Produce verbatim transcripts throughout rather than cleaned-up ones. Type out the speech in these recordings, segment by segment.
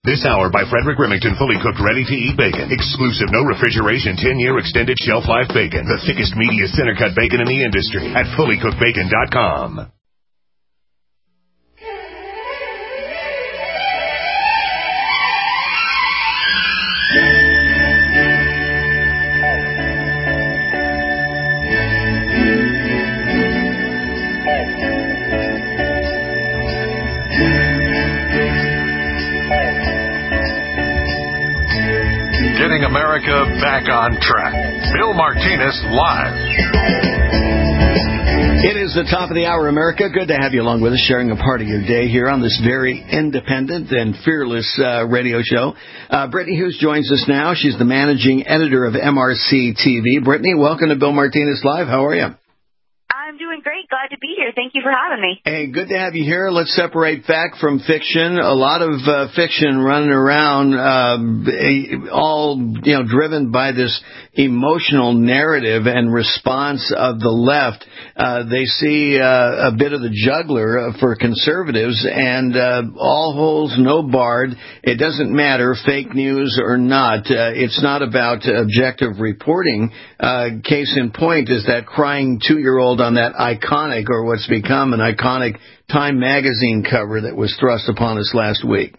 This hour by Frederick Remington, fully cooked, ready-to-eat bacon. Exclusive, no refrigeration, ten-year extended shelf life bacon. The thickest, meatiest, center-cut bacon in the industry at fully cooked bacon dot com. Getting America back on track. Bill Martinez live. It is the top of the hour, America. Good to have you along with us, sharing a part of your day here on this very independent and fearless uh, radio show. Uh, Brittany Hughes joins us now. She's the managing editor of M R C T V. Brittany, welcome to Bill Martinez Live. How are you? I'm doing great. Glad to be here. Thank you for having me. Hey, good to have you here. Let's separate fact from fiction. A lot of uh, fiction running around, uh, all, you know, driven by this emotional narrative and response of the left. Uh, they see uh, a bit of the juggler for conservatives, and uh, all holes, no barred. It doesn't matter, fake news or not. Uh, it's not about objective reporting. Uh, case in point is that crying two-year-old on that iconic, or what's become an iconic, Time magazine cover that was thrust upon us last week.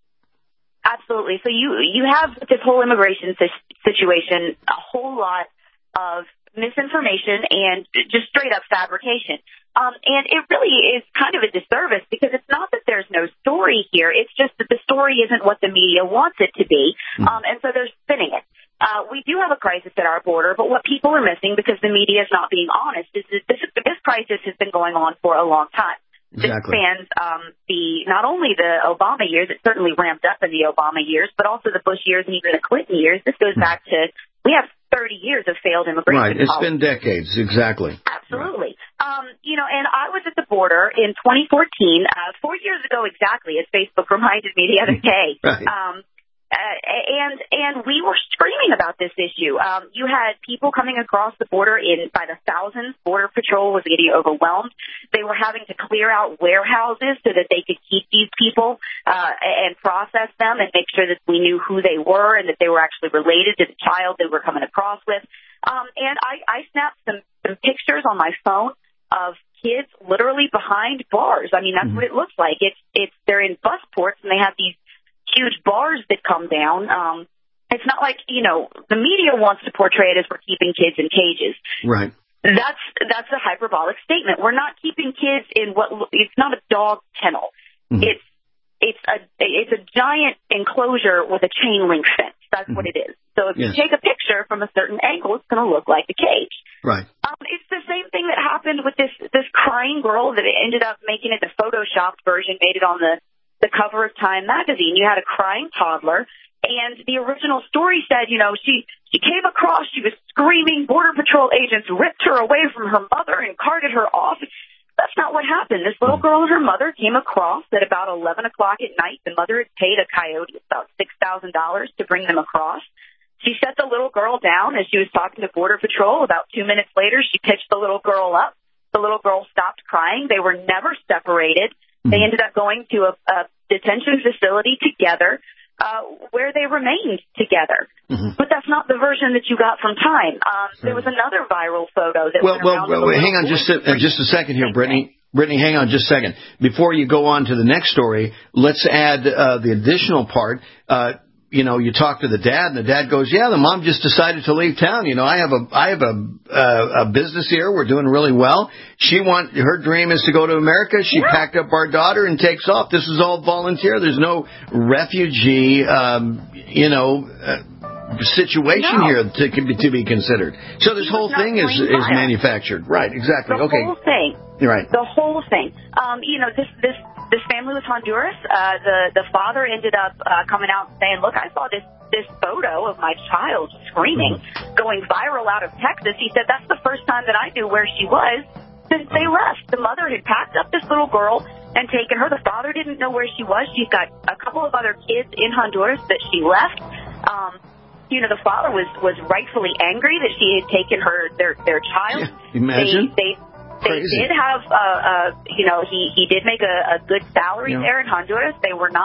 Absolutely. So you you have this whole immigration situation, a whole lot of misinformation and just straight up fabrication. Um, and it really is kind of a disservice, because it's not that there's no story here. It's just that the story isn't what the media wants it to be. Um, and so they're spinning it. Uh, we do have a crisis at our border, but what people are missing, because the media is not being honest, is that this, this crisis has been going on for a long time. Exactly. This spans um, the not only the Obama years, it certainly ramped up in the Obama years, but also the Bush years and even the Clinton years. This goes back to, we have thirty years of failed immigration Right, it's policy. been decades, exactly. Absolutely. Right. Um, you know, and I was at the border in twenty fourteen, uh, four years ago exactly, as Facebook reminded me the other day. Right. Um, Uh, and and we were screaming about this issue. Um, you had people coming across the border in by the thousands. Border Patrol was getting overwhelmed. They were having to clear out warehouses so that they could keep these people uh, and process them and make sure that we knew who they were and that they were actually related to the child they were coming across with. Um, and I, I snapped some, some pictures on my phone of kids literally behind bars. I mean, that's mm-hmm. what it looks like. It's it's they're in bus ports, and they have these huge bars that come down. Um, it's not like, you know, the media wants to portray it as we're keeping kids in cages. Right. That's that's a hyperbolic statement. We're not keeping kids in what it's not a dog kennel. Mm-hmm. It's it's a it's a giant enclosure with a chain link fence. That's mm-hmm. what it is. So if yes. you take a picture from a certain angle, it's going to look like a cage. Right. Um, it's the same thing that happened with this this crying girl that ended up making it the photoshopped version, made it on the the cover of Time magazine. You had a crying toddler, and the original story said, you know, she, she came across, she was screaming, Border Patrol agents ripped her away from her mother and carted her off. That's not what happened. This little girl and her mother came across at about eleven o'clock at night. The mother had paid a coyote about six thousand dollars to bring them across. She set the little girl down as she was talking to Border Patrol. About two minutes later, she pitched the little girl up. The little girl stopped crying. They were never separated. They ended up going to a, a detention facility together, uh, where they remained together. Mm-hmm. But that's not the version that you got from Time. Um, there was another viral photo that well, went well, around. Well, well hang on just a, uh, just a second here, Brittany. Brittany, hang on just a second. Before you go on to the next story, let's add uh, the additional part. Uh, you know, you talk to the dad, and the dad goes, yeah, the mom just decided to leave town. You know, I have a, I have a, uh, a business here. We're doing really well. She want, her dream is to go to America. She yeah. packed up our daughter and takes off. This is all volunteer. There's no refugee, um, you know, uh, situation no. here to, to be considered. So this whole thing is, is manufactured. Right, exactly. The okay. whole thing. Right. The whole thing. Um, you know, this, this, this family was Honduras. Uh, the, the father ended up, uh, coming out and saying, look, I saw this, this photo of my child screaming, mm-hmm. going viral out of Texas. He said, that's the first time that I knew where she was since they left. The mother had packed up this little girl and taken her. The father didn't know where she was. She's got a couple of other kids in Honduras that she left. Um, you know, the father was, was rightfully angry that she had taken her, their, their child. Yeah, imagine. They, they, They Crazy. did have, uh, uh, you know, he, he did make a, a good salary yeah. there in Honduras. They were not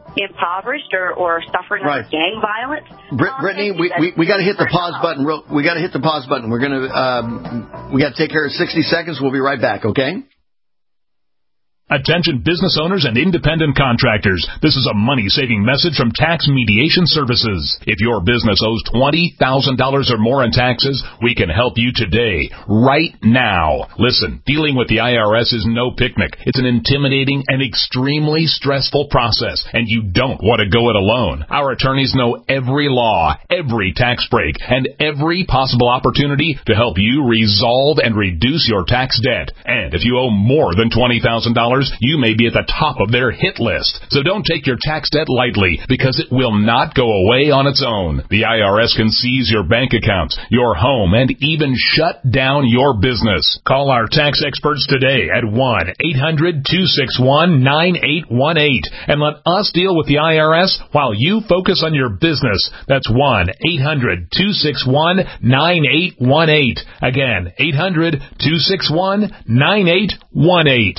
impoverished or, or suffering right. under gang violence. Brit- um, Brittany, we, we, we got to hit the pause button. Real, we got to hit the pause button. We're going to, um, we got to take care of sixty seconds. We'll be right back, okay? Attention business owners and independent contractors. This is a money-saving message from Tax Mediation Services. If your business owes twenty thousand dollars or more in taxes, we can help you today, right now. Listen, dealing with the I R S is no picnic. It's an intimidating and extremely stressful process, and you don't want to go it alone. Our attorneys know every law, every tax break, and every possible opportunity to help you resolve and reduce your tax debt. And if you owe more than twenty thousand dollars, you may be at the top of their hit list. So don't take your tax debt lightly, because it will not go away on its own. The I R S can seize your bank accounts, your home, and even shut down your business. Call our tax experts today at one eight hundred two six one nine eight one eight and let us deal with the I R S while you focus on your business. That's one eight hundred two six one nine eight one eight. Again, eight hundred two six one nine eight one eight.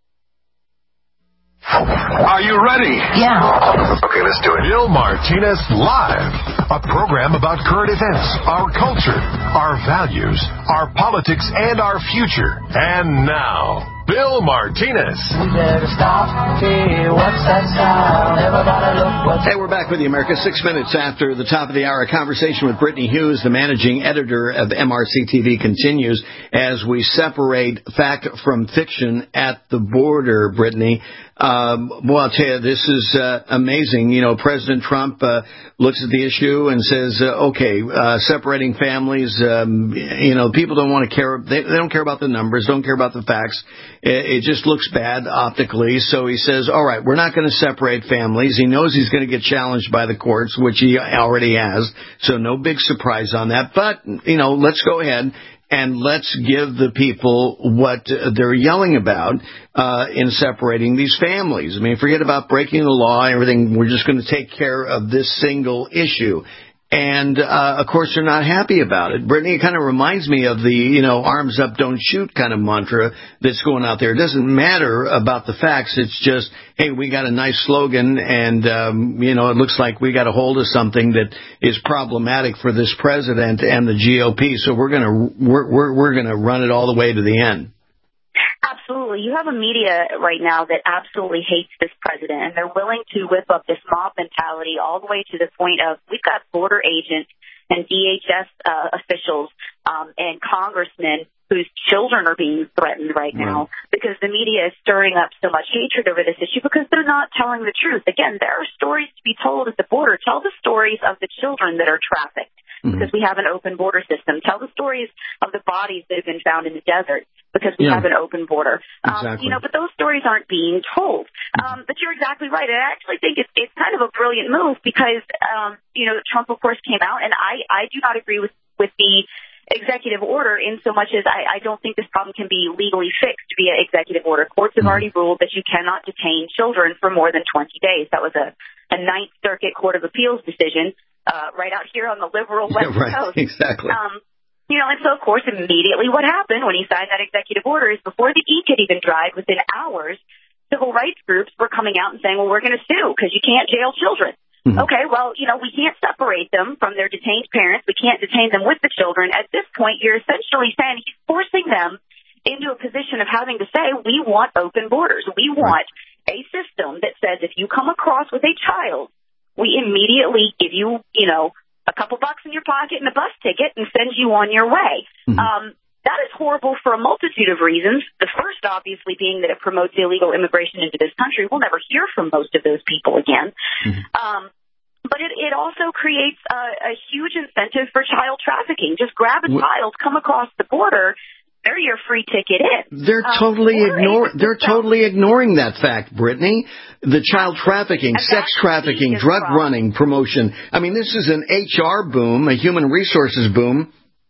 Are you ready? Yeah. Okay, let's do it. Bill Martinez Live, a program about current events, our culture, our values, our politics, and our future. And now, Bill Martinez. We better stop. Hey, what's that sound? Everybody look what's... Hey, we're back with you, America. Six minutes after the top of the hour, a conversation with Brittany Hughes, the managing editor of M R C T V, continues as we separate fact from fiction at the border, Brittany. Um, well, I'll tell you, this is uh, amazing. You know, President Trump uh, looks at the issue and says, uh, okay, uh, separating families, um, you know, people don't want to care. They, they don't care about the numbers, don't care about the facts. It, it just looks bad optically. So he says, all right, we're not going to separate families. He knows he's going to get challenged by the courts, which he already has. So no big surprise on that. But, you know, let's go ahead and let's give the people what they're yelling about uh, in separating these families. I mean, forget about breaking the law and everything. We're just going to take care of this single issue. And, uh, of course, they're not happy about it. Brittany, it kind of reminds me of the, you know, arms up, don't shoot kind of mantra that's going out there. It doesn't matter about the facts. It's just, hey, we got a nice slogan, and, um, you know, it looks like we got a hold of something that is problematic for this president and the G O P. So we're going to we're we're, we're going to run it all the way to the end. Absolutely. You have a media right now that absolutely hates this president, and they're willing to whip up this mob mentality all the way to the point of we've got border agents and D H S uh, officials um, and congressmen whose children are being threatened right now right. because the media is stirring up so much hatred over this issue because they're not telling the truth. Again, there are stories to be told at the border. Tell the stories of the children that are trafficked mm-hmm. because we have an open border system. Tell the stories of the bodies that have been found in the desert because we yeah. have an open border. Um, exactly. You know, but those stories aren't being told. Um, but you're exactly right. And I actually think it's, it's kind of a brilliant move because, um, you know, Trump, of course, came out, and I, I do not agree with, with the executive order in so much as I, I don't think this problem can be legally fixed via executive order. Courts have already ruled that you cannot detain children for more than twenty days. That was a, a Ninth Circuit Court of Appeals decision uh, right out here on the liberal West yeah, right. Coast. Exactly. Um, you know, and so, of course, immediately what happened when he signed that executive order is before the ink had even dried, within hours, civil rights groups were coming out and saying, well, we're going to sue because you can't jail children. Mm-hmm. Okay, well, you know, we can't separate them from their detained parents. We can't detain them with the children. At this point, you're essentially saying he's forcing them into a position of having to say, we want open borders. We want a system that says if you come across with a child, we immediately give you, you know, a couple bucks in your pocket and a bus ticket and send you on your way. Mm-hmm. Um, that is horrible for a multitude of reasons. The first, obviously, being that it promotes illegal immigration into this country. We'll never hear from most of those people again. Mm-hmm. Um, but it, it also creates a, a huge incentive for child trafficking. Just grab a what? child, come across the border, they're your free ticket in. They're um, totally ignoring. They're totally ignoring that fact, Brittany. The child trafficking, and sex trafficking, drug running, promotion. I mean, this is an H R boom, a human resources boom.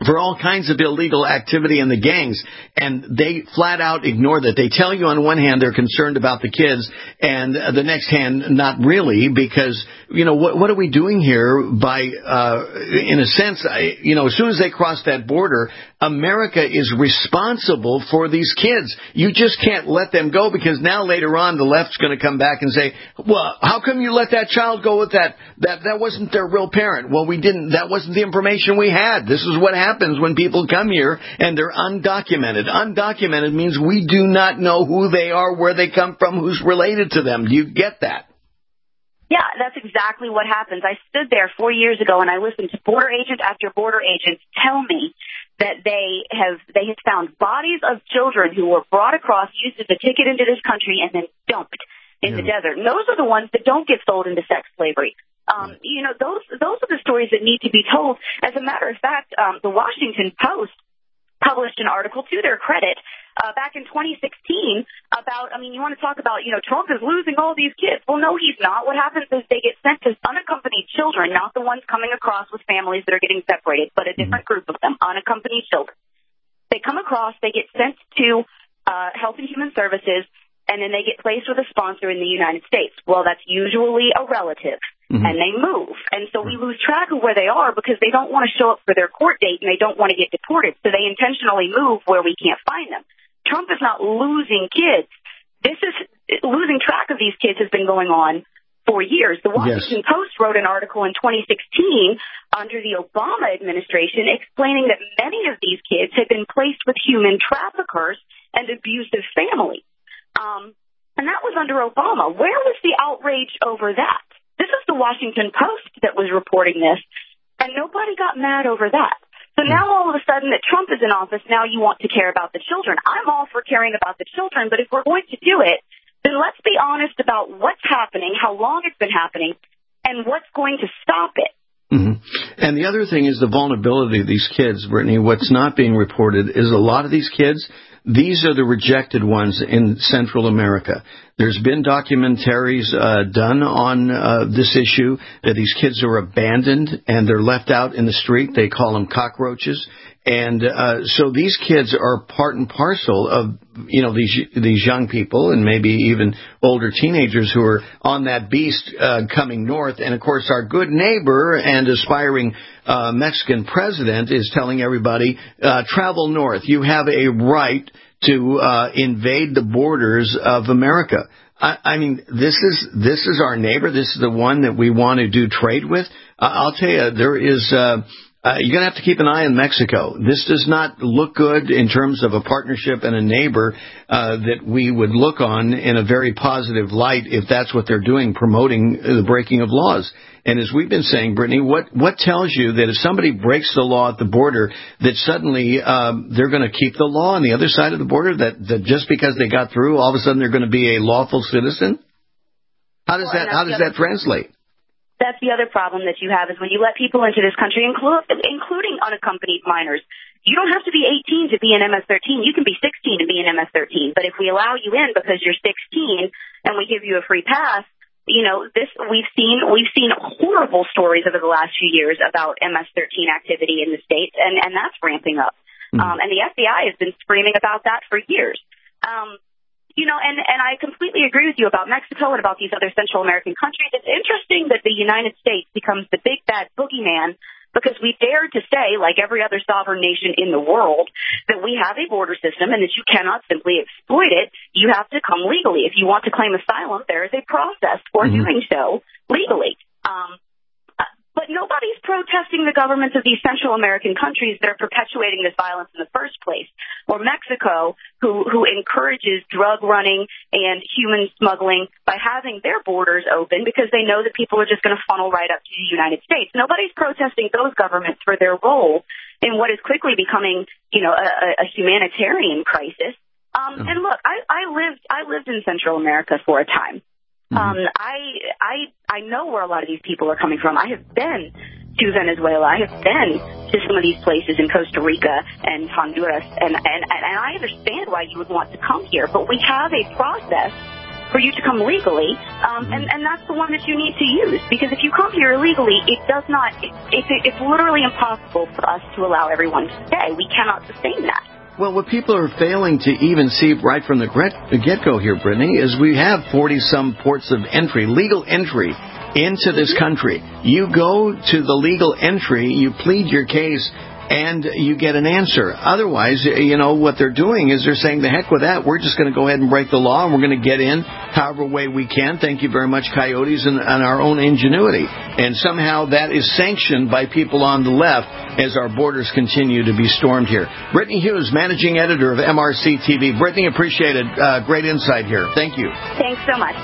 for all kinds of illegal activity in the gangs, and they flat out ignore that. They tell you on one hand they're concerned about the kids, and uh, the next hand not really, because, you know, what, what are we doing here by, uh, in a sense, I, you know, as soon as they cross that border, America is responsible for these kids. You just can't let them go, because now later on the left's going to come back and say, well, how come you let that child go with that? That that wasn't their real parent. Well, we didn't. That wasn't the information we had. This is what happens when people come here and they're undocumented. Undocumented means we do not know who they are, where they come from, who's related to them. Do you get that? Yeah, that's exactly what happens. I stood there four years ago and I listened to border agent after border agent tell me that they have they have found bodies of children who were brought across, used as a ticket into this country, and then dumped in yeah. the desert. And those are the ones that don't get sold into sex slavery. Um, you know, those those are the stories that need to be told. As a matter of fact, um, the Washington Post published an article to their credit uh, back in twenty sixteen about, I mean, you want to talk about, you know, Trump is losing all these kids. Well, no, he's not. What happens is they get sent to unaccompanied children, not the ones coming across with families that are getting separated, but a different group of them, unaccompanied children. They come across, they get sent to uh, Health and Human Services, and then they get placed with a sponsor in the United States. Well, that's usually a relative. Mm-hmm. And they move. And so we lose track of where they are because they don't want to show up for their court date and they don't want to get deported. So they intentionally move where we can't find them. Trump is not losing kids. This is losing track of these kids has been going on for years. The Washington yes. Post wrote an article in twenty sixteen under the Obama administration explaining that many of these kids had been placed with human traffickers and abusive families. Um, and that was under Obama. Where was the outrage over that? This is the Washington Post that was reporting this, and nobody got mad over that. So now all of a sudden that Trump is in office, now you want to care about the children. I'm all for caring about the children, but if we're going to do it, then let's be honest about what's happening, how long it's been happening, and what's going to stop it. Mm-hmm. And the other thing is the vulnerability of these kids, Brittany. What's not being reported is a lot of these kids, these are the rejected ones in Central America. There's been documentaries uh, done on uh, this issue, that these kids are abandoned and they're left out in the street. They call them cockroaches. And uh, so these kids are part and parcel of, you know, these these young people and maybe even older teenagers who are on that beast uh, coming north. And, of course, our good neighbor and aspiring uh, Mexican president is telling everybody, uh, travel north. You have a right to uh, invade the borders of America. I, I mean, this is this is our neighbor. This is the one that we want to do trade with. Uh, I'll tell you, there is... Uh, Uh, you're going to have to keep an eye on Mexico. This does not look good in terms of a partnership and a neighbor uh, that we would look on in a very positive light if that's what they're doing, promoting the breaking of laws. And as we've been saying, Brittany, what, what tells you that if somebody breaks the law at the border, that suddenly um, they're going to keep the law on the other side of the border, that, that just because they got through, all of a sudden they're going to be a lawful citizen? How does that, how does that translate? That's the other problem that you have is when you let people into this country, inclu- including unaccompanied minors. You don't have to be eighteen to be an M S thirteen. You can be sixteen to be an M S thirteen. But if we allow you in because you're sixteen and we give you a free pass, you know, this we've seen we've seen horrible stories over the last few years about M S thirteen activity in the States, and, and that's ramping up. Mm-hmm. Um, and the F B I has been screaming about that for years. Um You know, and, and I completely agree with you about Mexico and about these other Central American countries. It's interesting that the United States becomes the big bad boogeyman because we dared to say, like every other sovereign nation in the world, that we have a border system and that you cannot simply exploit it. You have to come legally. If you want to claim asylum, there is a process for mm-hmm. doing so legally. Um, But nobody's protesting the governments of these Central American countries that are perpetuating this violence in the first place, or Mexico, who, who encourages drug running and human smuggling by having their borders open because they know that people are just going to funnel right up to the United States. Nobody's protesting those governments for their role in what is quickly becoming, you know, a, a humanitarian crisis. Um, oh. And look, I, I lived I lived in Central America for a time. Um, I, I, I know where a lot of these people are coming from. I have been to Venezuela. I have been to some of these places in Costa Rica and Honduras, and, and, and I understand why you would want to come here. But we have a process for you to come legally, um, and, and that's the one that you need to use. Because if you come here illegally, it does not, it, it, it's literally impossible for us to allow everyone to stay. We cannot sustain that. Well, what people are failing to even see right from the get-go here, Brittany, is we have forty-some ports of entry, legal entry, into this country. You go to the legal entry, you plead your case, and you get an answer. Otherwise, you know, what they're doing is they're saying, the heck with that, we're just going to go ahead and break the law, and we're going to get in however way we can. Thank you very much, Coyotes, and, and our own ingenuity. And somehow that is sanctioned by people on the left as our borders continue to be stormed here. Brittany Hughes, Managing Editor of M R C T V. Brittany, appreciate it. Uh, great insight here. Thank you. Thanks so much.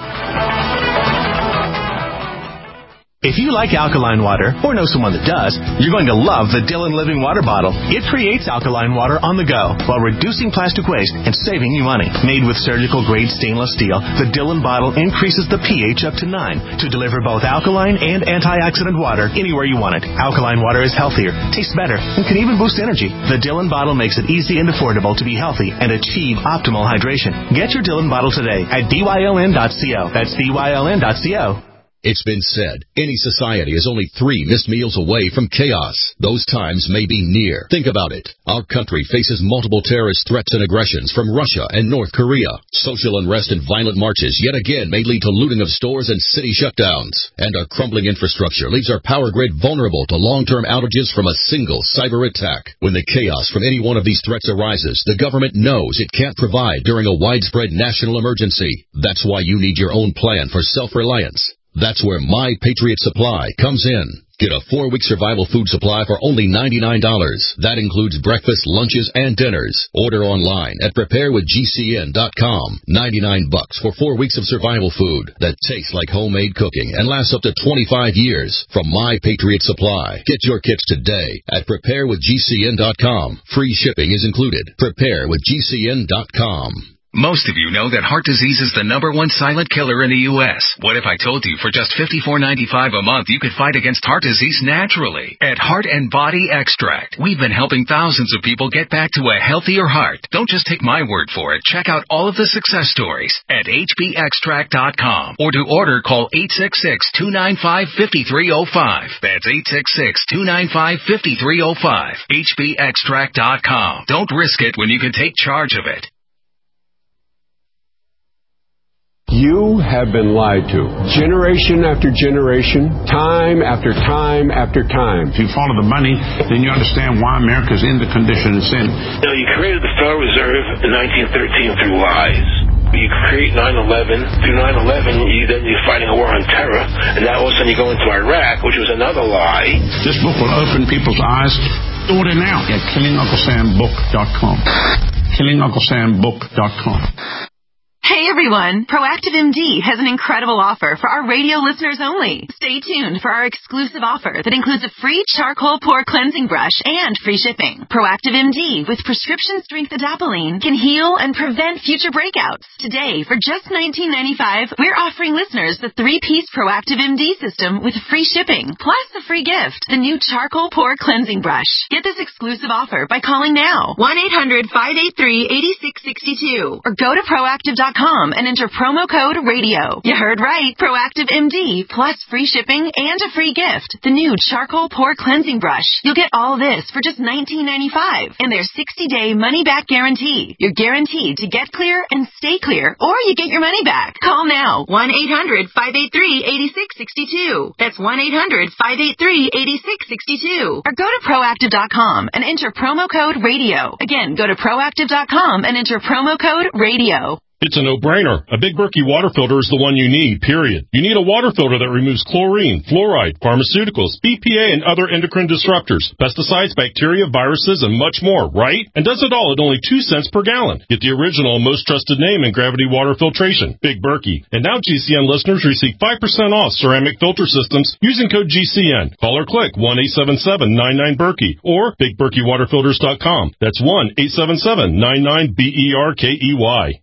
If you like alkaline water, or know someone that does, you're going to love the Dillon Living Water Bottle. It creates alkaline water on the go while reducing plastic waste and saving you money. Made with surgical-grade stainless steel, the Dillon bottle increases the pH up to nine to deliver both alkaline and antioxidant water anywhere you want it. Alkaline water is healthier, tastes better, and can even boost energy. The Dillon bottle makes it easy and affordable to be healthy and achieve optimal hydration. Get your Dillon bottle today at D Y L N dot co. That's D Y L N dot co. It's been said, any society is only three missed meals away from chaos. Those times may be near. Think about it. Our country faces multiple terrorist threats and aggressions from Russia and North Korea. Social unrest and violent marches yet again may lead to looting of stores and city shutdowns. And our crumbling infrastructure leaves our power grid vulnerable to long-term outages from a single cyber attack. When the chaos from any one of these threats arises, the government knows it can't provide during a widespread national emergency. That's why you need your own plan for self-reliance. That's where My Patriot Supply comes in. Get a four-week survival food supply for only ninety-nine dollars. That includes breakfast, lunches, and dinners. Order online at prepare with G C N dot com. ninety-nine bucks for four weeks of survival food that tastes like homemade cooking and lasts up to twenty-five years from My Patriot Supply. Get your kits today at prepare with G C N dot com. Free shipping is included. prepare with G C N dot com. Most of you know that heart disease is the number one silent killer in the U S What if I told you for just fifty-four ninety-five a month you could fight against heart disease naturally? At Heart and Body Extract, we've been helping thousands of people get back to a healthier heart. Don't just take my word for it. Check out all of the success stories at H B extract dot com. Or to order, call eight six six, two nine five, five three zero five. That's eight six six, two nine five, five three zero five. H B extract dot com. Don't risk it when you can take charge of it. You have been lied to. Generation after generation, time after time after time. If you follow the money, then you understand why America's in the condition it's in. You know, you created the Federal Reserve in nineteen thirteen through lies. You create nine eleven. Through nine eleven, you, then you're fighting a war on terror. And now all of a sudden you go into Iraq, which was another lie. This book will open people's eyes. Order now at killing uncle sam book dot com. killing uncle sam book dot com. Hey everyone, Proactive M D has an incredible offer for our radio listeners only. Stay tuned for our exclusive offer that includes a free charcoal pore cleansing brush and free shipping. Proactive M D with prescription strength adapalene can heal and prevent future breakouts. Today, for just nineteen ninety-five dollars, we're offering listeners the three-piece Proactive M D system with free shipping, plus a free gift, the new charcoal pore cleansing brush. Get this exclusive offer by calling now, one eight hundred, five eight three, eight six six two, or go to proactive dot com and enter promo code radio. You heard right. Proactive M D plus free shipping and a free gift. The new charcoal pore cleansing brush. You'll get all this for just nineteen ninety-five dollars and their sixty-day money-back guarantee. You're guaranteed to get clear and stay clear, or you get your money back. Call now. one eight hundred, five eight three, eight six six two. That's one eight hundred, five eight three, eight six six two. Or go to proactive dot com and enter promo code radio. Again, go to proactive dot com and enter promo code radio. It's a no-brainer. A Big Berkey water filter is the one you need, period. You need a water filter that removes chlorine, fluoride, pharmaceuticals, B P A, and other endocrine disruptors, pesticides, bacteria, viruses, and much more, right? And does it all at only two cents per gallon. Get the original and most trusted name in gravity water filtration, Big Berkey. And now G C N listeners receive five percent off ceramic filter systems using code G C N. Call or click one eight seven seven, nine nine, Berkey or big berkey water filters dot com. That's one eight seven seven, nine nine, B E R K E Y.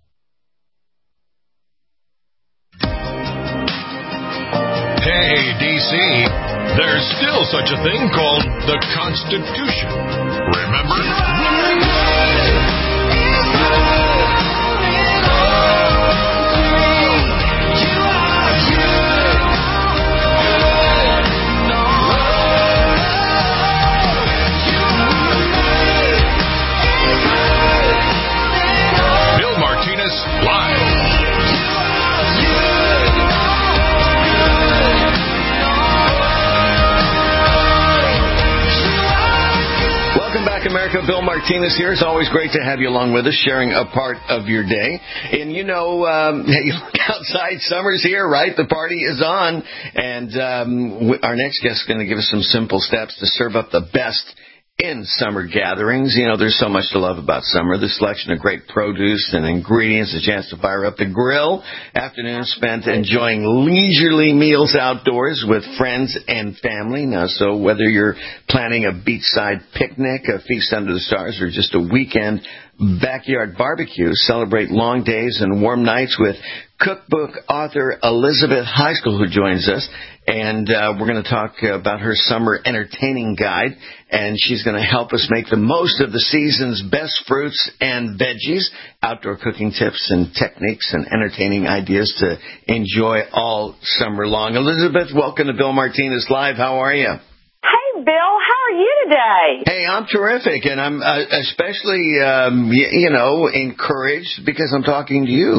Hey, D C, there's still such a thing called the Constitution. Remember? Bill Martinez here. It's always great to have you along with us, sharing a part of your day. And, you know, um, hey, look outside, summer's here, right? The party is on. And um, our next guest is going to give us some simple steps to serve up the best in summer gatherings. You know, there's so much to love about summer. The selection of great produce and ingredients, a chance to fire up the grill, afternoons spent enjoying leisurely meals outdoors with friends and family. Now, so whether you're planning a beachside picnic, a feast under the stars, or just a weekend backyard barbecue, celebrate long days and warm nights with cookbook author Elizabeth Heiskell, who joins us. And uh, we're going to talk about her summer entertaining guide, and she's going to help us make the most of the season's best fruits and veggies, outdoor cooking tips and techniques and entertaining ideas to enjoy all summer long. Elizabeth, welcome to Bill Martinez Live. How are you? Hey, Bill. How are you today? Hey, I'm terrific, and I'm uh, especially, um, y- you know, encouraged because I'm talking to you.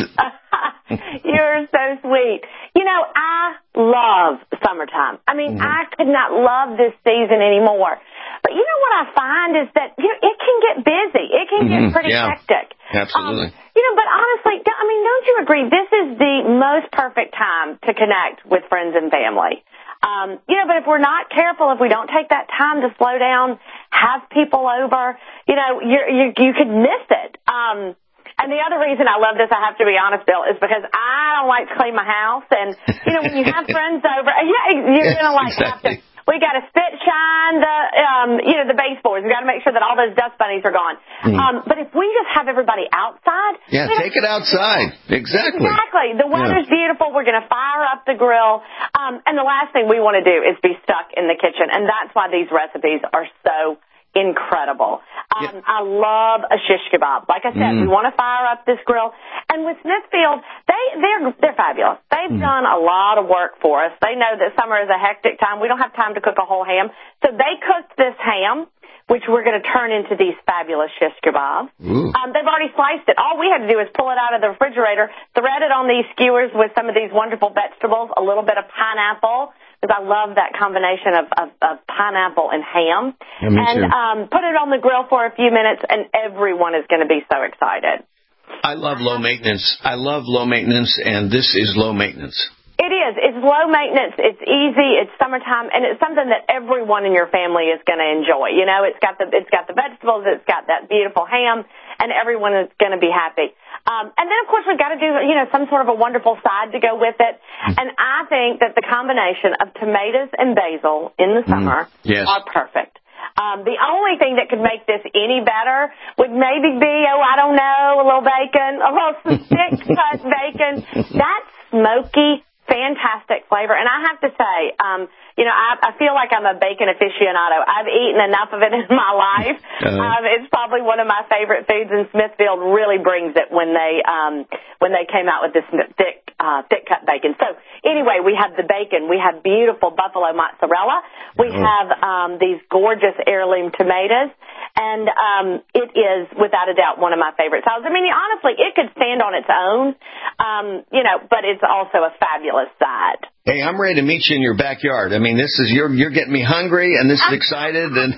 You're so sweet. You know, I love summertime. I mean, mm-hmm. I could not love this season anymore. But you know what I find is that, you know, it can get busy. It can mm-hmm. get pretty yeah. hectic. Absolutely. Um, you know, but honestly, I mean, don't you agree? This is the most perfect time to connect with friends and family. Um, you know, but if we're not careful, if we don't take that time to slow down, have people over, you know, you're, you you could miss it. Um, and the other reason I love this, I have to be honest, Bill, is because I don't like to clean my house. And, you know, when you have friends over, yeah, you're going to like exactly. have to. We got to spit shine the, um, you know, the baseboards. We got to make sure that all those dust bunnies are gone. Mm. Um, but if we just have everybody outside, yeah, take it outside. Exactly. Exactly. The weather's yeah. beautiful. We're going to fire up the grill. Um, and the last thing we want to do is be stuck in the kitchen. And that's why these recipes are so incredible. Um, yeah. I love a shish kebab. Like I said, mm. we want to fire up this grill. And with Smithfield, they, they're, they're fabulous. They've mm. done a lot of work for us. They know that summer is a hectic time. We don't have time to cook a whole ham. So they cooked this ham, which we're going to turn into these fabulous shish kebabs. Um, they've already sliced it. All we had to do is pull it out of the refrigerator, thread it on these skewers with some of these wonderful vegetables, a little bit of pineapple, because I love that combination of, of, of pineapple and ham. Yeah, me and too. Um, put it on the grill for a few minutes, and everyone is going to be so excited. I love low maintenance. I love low maintenance, and this is low maintenance. It is. It's low maintenance. It's easy. It's summertime, and it's something that everyone in your family is going to enjoy. You know, it's got the it's got the vegetables. It's got that beautiful ham, and everyone is going to be happy. Um, and then, of course, we've got to do, you know, some sort of a wonderful side to go with it. And I think that the combination of tomatoes and basil in the summer mm, yes. are perfect. Um, the only thing that could make this any better would maybe be, oh, I don't know, a little bacon, a little thick-cut bacon. That smoky, fantastic flavor. And I have to say, um, you know, I, I feel like I'm a bacon aficionado. I've eaten enough of it in my life. Uh-huh. Um, it's probably one of my favorite foods, and Smithfield really brings it when they um, when they came out with this thick uh, thick cut bacon. So anyway, we have the bacon. We have beautiful buffalo mozzarella. We oh. have um, these gorgeous heirloom tomatoes. And um, it is, without a doubt, one of my favorite salads. I mean, honestly, it could stand on its own, um, you know, but it's also a fabulous side. Hey, I'm ready to meet you in your backyard. I mean, this is you're you're getting me hungry, and this is excited, and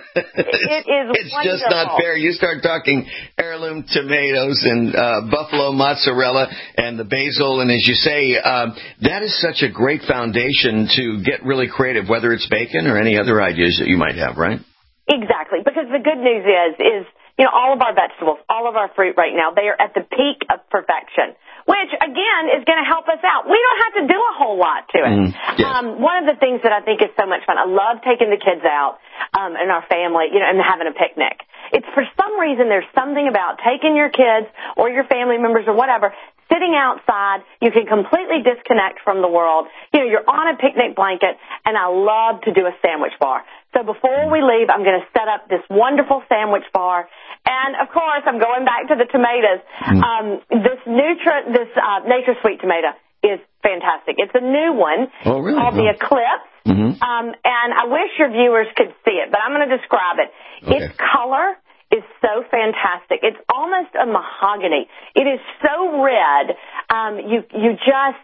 it is. It's wonderful. Just not fair. You start talking heirloom tomatoes and uh, buffalo mozzarella and the basil, and as you say, um, that is such a great foundation to get really creative, whether it's bacon or any other ideas that you might have, right? Exactly, because the good news is, is you know, all of our vegetables, all of our fruit right now, they are at the peak of perfection, which, again, is going to help us out. We don't have to do a whole lot to it. Mm, yes. um, one of the things that I think is so much fun, I love taking the kids out um, and our family, you know, and having a picnic. It's for some reason there's something about taking your kids or your family members or whatever, sitting outside. You can completely disconnect from the world. You know, you're on a picnic blanket, and I love to do a sandwich bar. So before we leave, I'm going to set up this wonderful sandwich bar. And, of course, I'm going back to the tomatoes. Mm. Um, this Nutra, this uh, Nature Sweet tomato is fantastic. It's a new one oh, really? called oh. the Eclipse. Mm-hmm. Um, and I wish your viewers could see it, but I'm going to describe it. Okay. Its color is so fantastic. It's almost a mahogany. It is so red. Um, you you just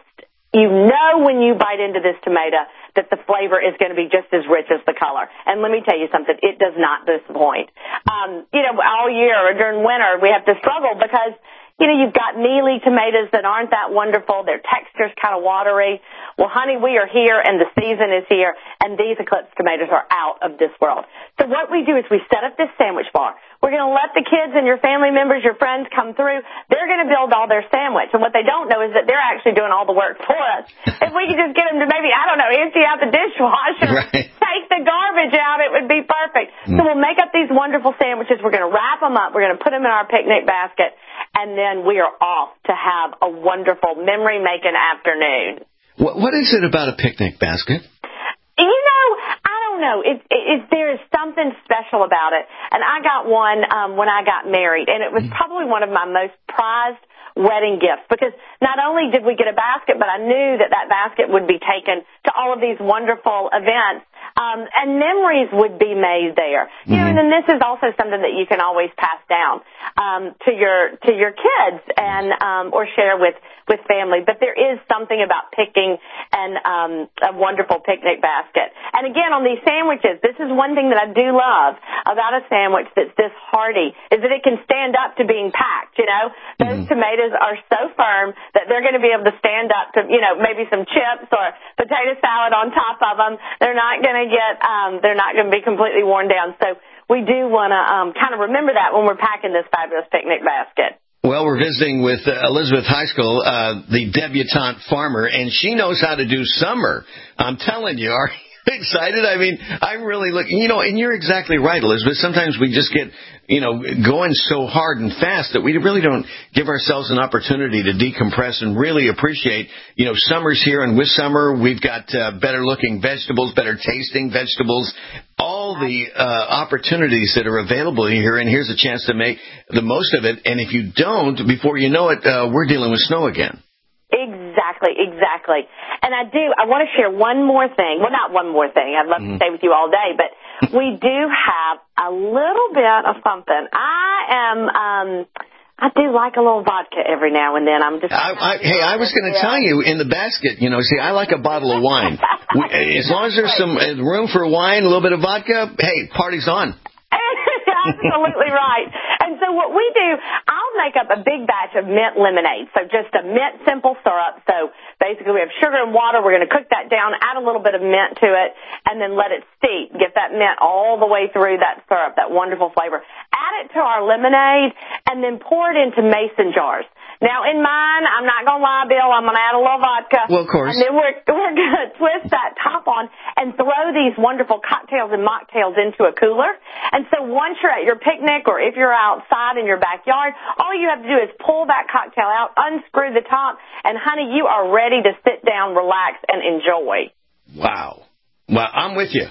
you know when you bite into this tomato that the flavor is going to be just as rich as the color. And let me tell you something, it does not disappoint. Um, you know, all year or during winter, we have to struggle because, you know, you've got mealy tomatoes that aren't that wonderful. Their texture's kind of watery. Well, honey, we are here, and the season is here, and these Eclipse tomatoes are out of this world. So what we do is we set up this sandwich bar. We're going to let the kids and your family members, your friends come through. They're going to build all their sandwich. And what they don't know is that they're actually doing all the work for us. If we could just get them to maybe, I don't know, empty out the dishwasher, right. take the garbage out, it would be perfect. Mm. So we'll make up these wonderful sandwiches. We're going to wrap them up. We're going to put them in our picnic basket. And then we are off to have a wonderful memory-making afternoon. What, what is it about a picnic basket? You know, I don't know. It, it, it, there is something special about it. And I got one um, when I got married, and it was probably one of my most prized wedding gifts because not only did we get a basket, but I knew that that basket would be taken to all of these wonderful events. Um, and memories would be made there. You know, and then this is also something that you can always pass down um, to your to your kids and um, or share with, with family. But there is something about picking and um, a wonderful picnic basket. And again, on these sandwiches, this is one thing that I do love about a sandwich that's this hearty is that it can stand up to being packed. You know, those mm-hmm. tomatoes are so firm that they're going to be able to stand up to, you know, maybe some chips or potato salad on top of them. They're not going to get, um, they're not going to be completely worn down. So we do want to um, kind of remember that when we're packing this fabulous picnic basket. Well, we're visiting with uh, Elizabeth Heiskell, uh, the debutante farmer, and she knows how to do summer. I'm telling you, are you excited? I mean, I'm really looking, you know, and you're exactly right, Elizabeth. Sometimes we just get, you know, going so hard and fast that we really don't give ourselves an opportunity to decompress and really appreciate, you know, summer's here, and with summer we've got uh, better looking vegetables, better tasting vegetables, all the uh, opportunities that are available here, and here's a chance to make the most of it. And if you don't, before you know it, uh, we're dealing with snow again. Exactly, exactly. And I do, I want to share one more thing. Well, not one more thing. I'd love mm-hmm. to stay with you all day, but we do have a little bit of something. I am, um, I do like a little vodka every now and then. I'm just. I, I, hey, I was going to tell you in the basket, you know, see, I like a bottle of wine. we, as long as there's some room for wine, a little bit of vodka, hey, party's on. Absolutely right. And so what we do, I'll make up a big batch of mint lemonade. So just a mint simple syrup. So basically we have sugar and water. We're going to cook that down, add a little bit of mint to it, and then let it steep. Get that mint all the way through that syrup, that wonderful flavor. Add it to our lemonade, and then pour it into mason jars. Now, in mine, I'm not going to lie, Bill, I'm going to add a little vodka. Well, of course. And then we're, we're going to twist that top on and throw these wonderful cocktails and mocktails into a cooler. And so once you're at your picnic or if you're outside in your backyard, all you have to do is pull that cocktail out, unscrew the top, and, honey, you are ready to sit down, relax, and enjoy. Wow. Well, I'm with you.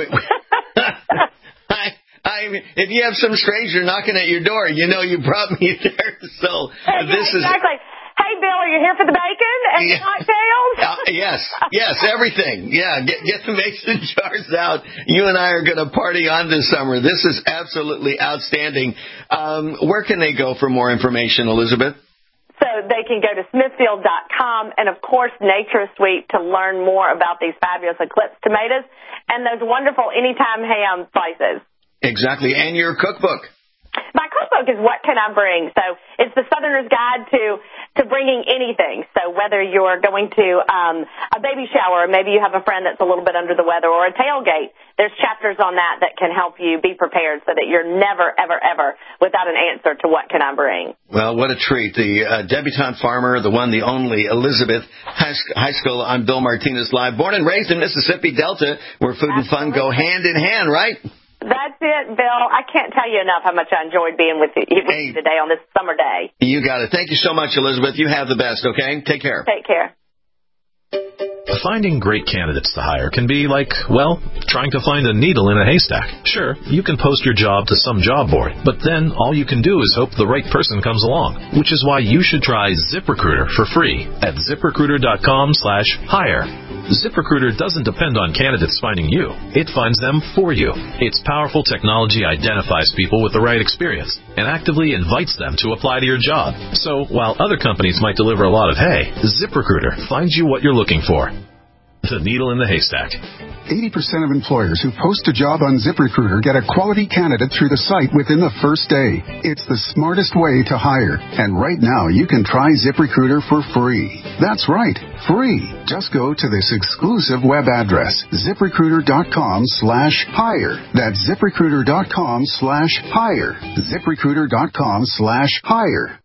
I, I mean, if you have some stranger knocking at your door, you know you brought me there. So yeah, this exactly. is exactly. Hey, Bill, are you here for the bacon and yeah. the cocktails? Uh, yes, yes, everything. Yeah, get get the mason jars out. You and I are going to party on this summer. This is absolutely outstanding. Um, where can they go for more information, Elizabeth? So they can go to Smithfield dot com and, of course, Nature Suite to learn more about these fabulous Eclipse tomatoes and those wonderful Anytime Ham slices. Exactly. And your cookbook. My cookbook is What Can I Bring? So it's the Southerner's Guide to, to bringing anything. So whether you're going to um, a baby shower, or maybe you have a friend that's a little bit under the weather, or a tailgate, there's chapters on that that can help you be prepared so that you're never, ever, ever without an answer to what can I bring. Well, what a treat. The uh, debutante farmer, the one, the only, Elizabeth Heiskell. I'm Bill Martinez live. Born and raised in Mississippi Delta, where food Absolutely. and fun go hand in hand, right? That's it, Bill. I can't tell you enough how much I enjoyed being with you, with hey, you today on this summer day. You got it. Thank you so much, Elizabeth. You have the best, okay? Take care. Take care. Finding great candidates to hire can be like, well, trying to find a needle in a haystack. Sure, you can post your job to some job board, but then all you can do is hope the right person comes along, which is why you should try ZipRecruiter for free at ZipRecruiter dot com slash hire. ZipRecruiter doesn't depend on candidates finding you. It finds them for you. Its powerful technology identifies people with the right experience and actively invites them to apply to your job. So while other companies might deliver a lot of hay, ZipRecruiter finds you what you're looking for. The needle in the haystack. eighty percent of employers who post a job on ZipRecruiter get a quality candidate through the site within the first day. It's the smartest way to hire. And right now, you can try ZipRecruiter for free. That's right, free. Just go to this exclusive web address, ZipRecruiter.com slash hire. That's ZipRecruiter.com slash hire. ZipRecruiter.com slash hire.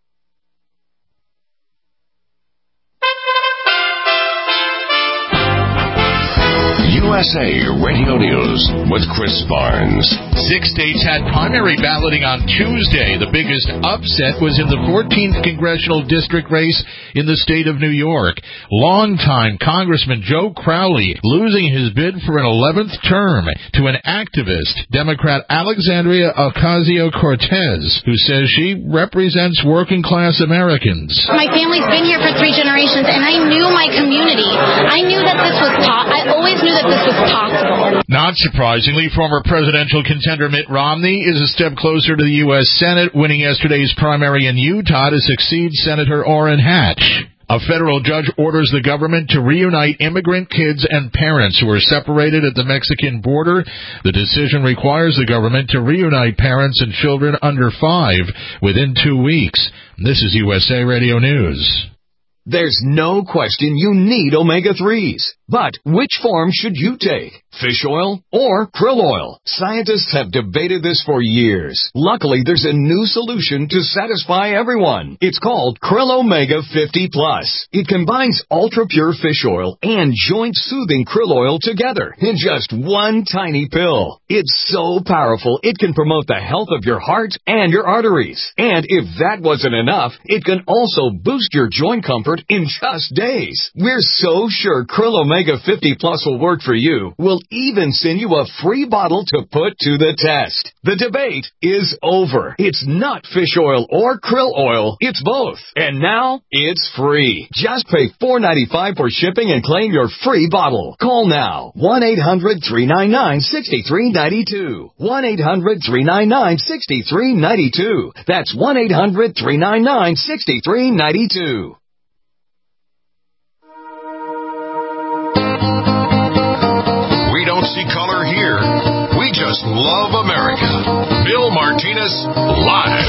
U S A Radio News with Chris Barnes. Six states had primary balloting on Tuesday. The biggest upset was in the fourteenth congressional district race in the state of New York. Longtime Congressman Joe Crowley losing his bid for an eleventh term to an activist, Democrat Alexandria Ocasio-Cortez, who says she represents working-class Americans. My family's been here for three generations, and I knew my community. I knew that this was po- I always knew that this was possible. Not surprisingly, former presidential contender Mitt Romney is a step closer to the U S Senate, winning yesterday's primary in Utah to succeed Senator Orrin Hatch. A federal judge orders the government to reunite immigrant kids and parents who were separated at the Mexican border. The decision requires the government to reunite parents and children under five within two weeks. This is U S A Radio News. There's no question you need omega threes. But which form should you take? Fish oil or krill oil? Scientists have debated this for years. Luckily, there's a new solution to satisfy everyone. It's called Krill Omega fifty plus. It combines ultra-pure fish oil and joint-soothing krill oil together in just one tiny pill. It's so powerful, it can promote the health of your heart and your arteries. And if that wasn't enough, it can also boost your joint comfort in just days. We're so sure Krill Omega fifty plus will work for you. We'll even send you a free bottle to put to the test. The debate is over. It's not fish oil or krill oil. It's both. And now it's free. Just pay four dollars and ninety-five cents for shipping and claim your free bottle. Call now. one eight hundred three nine nine six three nine two. one eight hundred three nine nine six three nine two. That's one eight hundred three nine nine six three nine two. We don't see color here. We just love America. Bill Martinez, live.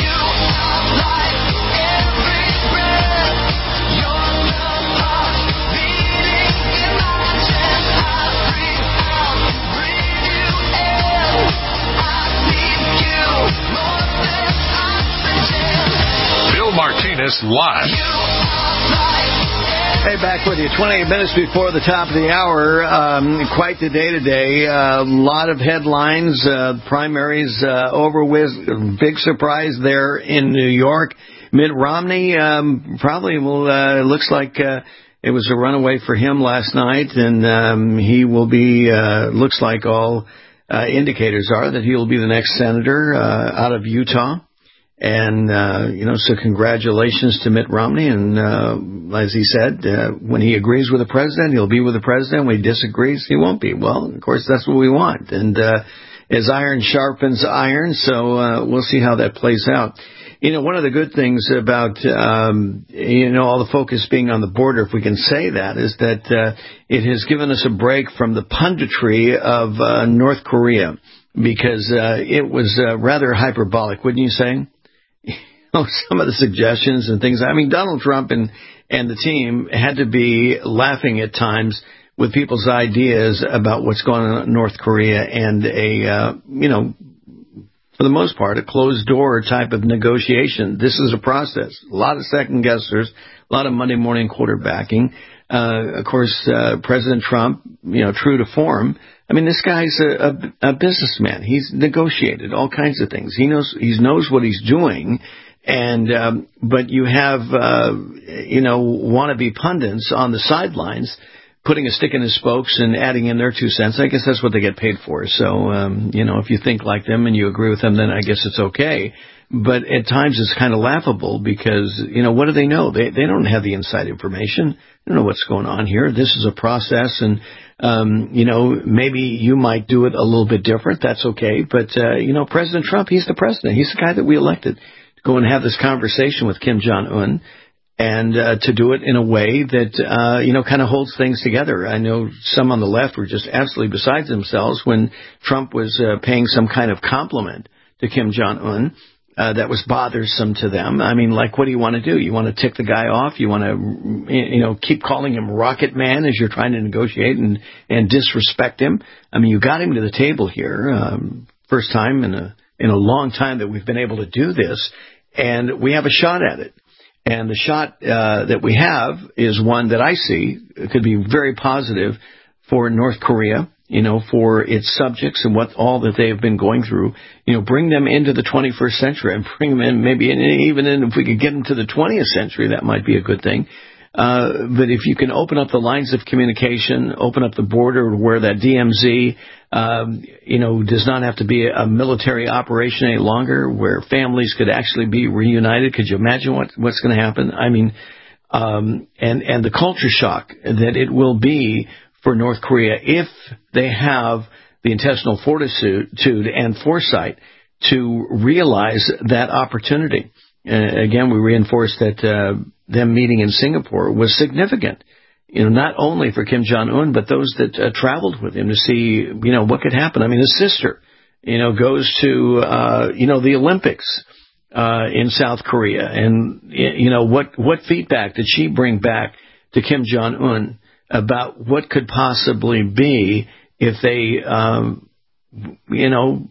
Bill Martinez, live. Hey, back with you. twenty-eight minutes before the top of the hour. Um, quite the day today. A uh, lot of headlines. Uh, primaries uh, over with. Big surprise there in New York. Mitt Romney um, probably will. Uh, looks like uh, it was a runaway for him last night, and um, he will be. Uh, looks like all uh, indicators are that he will be the next senator uh, out of Utah. And, uh, you know, so congratulations to Mitt Romney. And, uh, as he said, uh, when he agrees with the president, he'll be with the president. When he disagrees, he won't be. Well, of course, that's what we want. And, uh, as iron sharpens iron, so, uh, we'll see how that plays out. You know, one of the good things about, um, you know, all the focus being on the border, if we can say that, is that, uh, it has given us a break from the punditry of, uh, North Korea. Because, uh, it was, uh, rather hyperbolic, wouldn't you say? Oh, some of the suggestions and things. I mean, Donald Trump and, and the team had to be laughing at times with people's ideas about what's going on in North Korea and a, uh, you know, for the most part, a closed door type of negotiation. This is a process. A lot of second guessers, a lot of Monday morning quarterbacking. Uh, of course, uh, President Trump, you know, true to form. I mean, this guy's a, a, a businessman. He's negotiated all kinds of things. He knows, he knows what he's doing. And, um, but you have, uh, you know, wannabe pundits on the sidelines putting a stick in his spokes and adding in their two cents. I guess that's what they get paid for. So, um, you know, if you think like them and you agree with them, then I guess it's okay. but at times it's kind of laughable because, you know, what do they know? They they don't have the inside information. They don't know what's going on here. This is a process, and, um, you know, maybe you might do it a little bit different. That's okay. But, uh, you know, President Trump, he's the president. He's the guy that we elected to go and have this conversation with Kim Jong-un and uh, to do it in a way that, uh, you know, kind of holds things together. I know some on the left were just absolutely beside themselves when Trump was uh, paying some kind of compliment to Kim Jong-un. Uh, that was bothersome to them. I mean, like, what do you want to do? You want to tick the guy off? You want to, you know, keep calling him Rocket Man as you're trying to negotiate and, and disrespect him? I mean, you got him to the table here. Um, first time in a, in a long time that we've been able to do this, and we have a shot at it. And the shot uh, that we have is one that I see could be very positive for North Korea, you know, for its subjects and what all that they have been going through. You know, bring them into the twenty-first century and bring them in, maybe in, even in, if we could get them to the twentieth century, that might be a good thing. Uh, but if you can open up the lines of communication, open up the border where that D M Z, um, you know, does not have to be a military operation any longer, where families could actually be reunited. Could you imagine what, what's going to happen? I mean, um, and, and the culture shock that it will be for North Korea if they have the intestinal fortitude and foresight to realize that opportunity. Uh, again, we reinforce that uh, them meeting in Singapore was significant, you know, not only for Kim Jong-un, but those that uh, traveled with him to see, you know, what could happen. I mean, his sister, you know, goes to, uh, you know, the Olympics uh, in South Korea. And, you know, what, what feedback did she bring back to Kim Jong-un about what could possibly be if they, um, you know,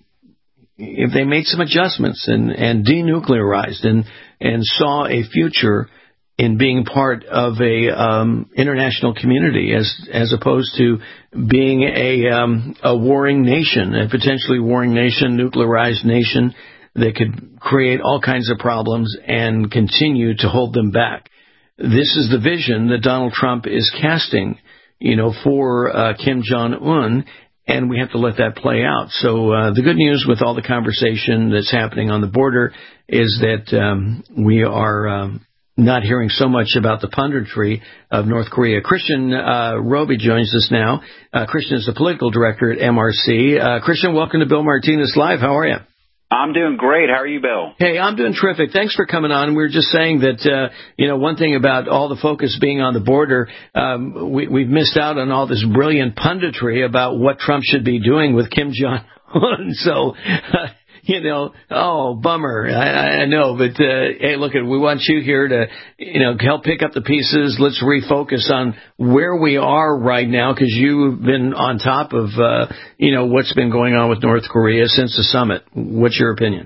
if they made some adjustments and, and denuclearized and, and saw a future in being part of a um, international community as as opposed to being a um, a warring nation, a potentially warring nation, nuclearized nation that could create all kinds of problems and continue to hold them back. This is the vision that Donald Trump is casting, you know, for uh, Kim Jong-un. And we have to let that play out. So uh, the good news with all the conversation that's happening on the border is that um, we are um, not hearing so much about the punditry of North Korea. Christian uh, Roby joins us now. Uh, Christian is the political director at M R C. Uh, Christian, welcome to Bill Martinez Live. How are you? I'm doing great. How are you, Bill? Hey, I'm doing terrific. Thanks for coming on. We were just saying that, uh, you know, one thing about all the focus being on the border, um, we, we've missed out on all this brilliant punditry about what Trump should be doing with Kim Jong-un. So, uh, you know, oh, bummer. I, I know, but uh, hey, look, we want you here to, you know, help pick up the pieces. Let's refocus on where we are right now, because you've been on top of, uh, you know, what's been going on with North Korea since the summit. What's your opinion?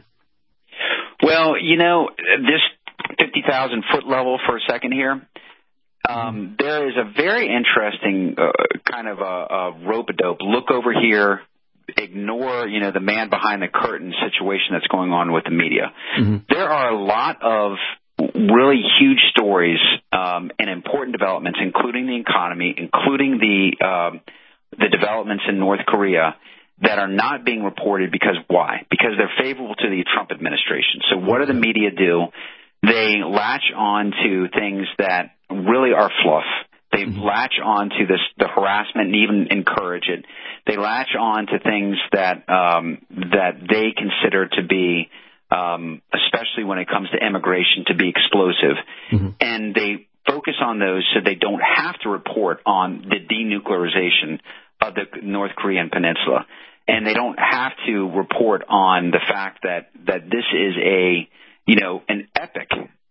Well, you know, this fifty thousand foot level for a second here. Um, there is a very interesting uh, kind of a, a rope-a-dope. Look over here. Ignore, you know, the man behind the curtain situation that's going on with the media. Mm-hmm. There are a lot of really huge stories um, and important developments, including the economy, including the um, the developments in North Korea, that are not being reported because why? Because they're favorable to the Trump administration. So what do the media do? They latch on to things that really are fluff. They latch on to this, the harassment, and even encourage it. They latch on to things that um, that they consider to be, um, especially when it comes to immigration, to be explosive. Mm-hmm. And they focus on those so they don't have to report on the denuclearization of the North Korean peninsula. And they don't have to report on the fact that, that this is a, you know, an epic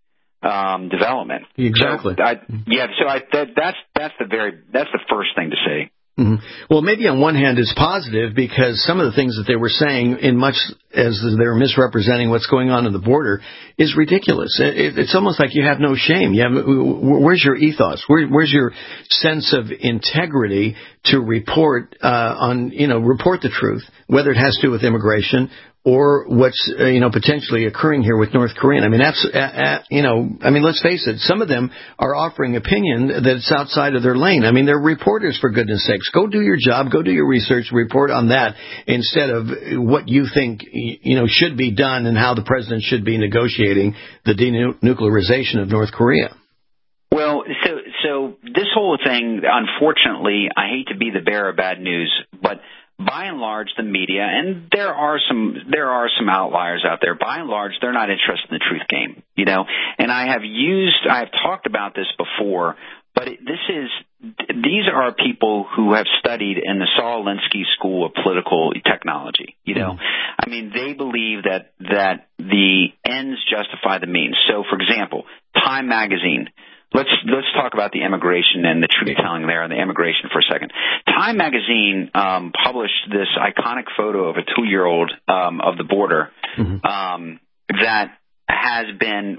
Um, development. Exactly. So I, yeah. So I, that, that's that's the very that's the first thing to say. Mm-hmm. Well, maybe on one hand it's positive because some of the things that they were saying, in much as they were misrepresenting what's going on in the border, is ridiculous. It, it's almost like you have no shame. You have, where's your ethos? Where, where's your sense of integrity to report uh, on, you know, report the truth, whether it has to do with immigration or what's, uh, you know, potentially occurring here with North Korea. I mean, that's, uh, uh, you know, I mean, let's face it, some of them are offering opinion that's outside of their lane. I mean, they're reporters, for goodness sakes. Go do your job, go do your research, report on that instead of what you think, you know, should be done and how the president should be negotiating the denuclearization of North Korea. Well, so so this whole thing, unfortunately, I hate to be the bearer of bad news, but by and large, the media, and there are some there are some outliers out there. By and large, they're not interested in the truth game, you know. And I have used, I have talked about this before, but it, this is these are people who have studied in the Saul Alinsky School of Political Technology. You know, I mean, they believe that that the ends justify the means. So, for example, Time Magazine. Let's let's talk about the immigration and the truth-telling there and the immigration for a second. Time Magazine um, published this iconic photo of a two-year-old um, of the border mm-hmm. um, that has been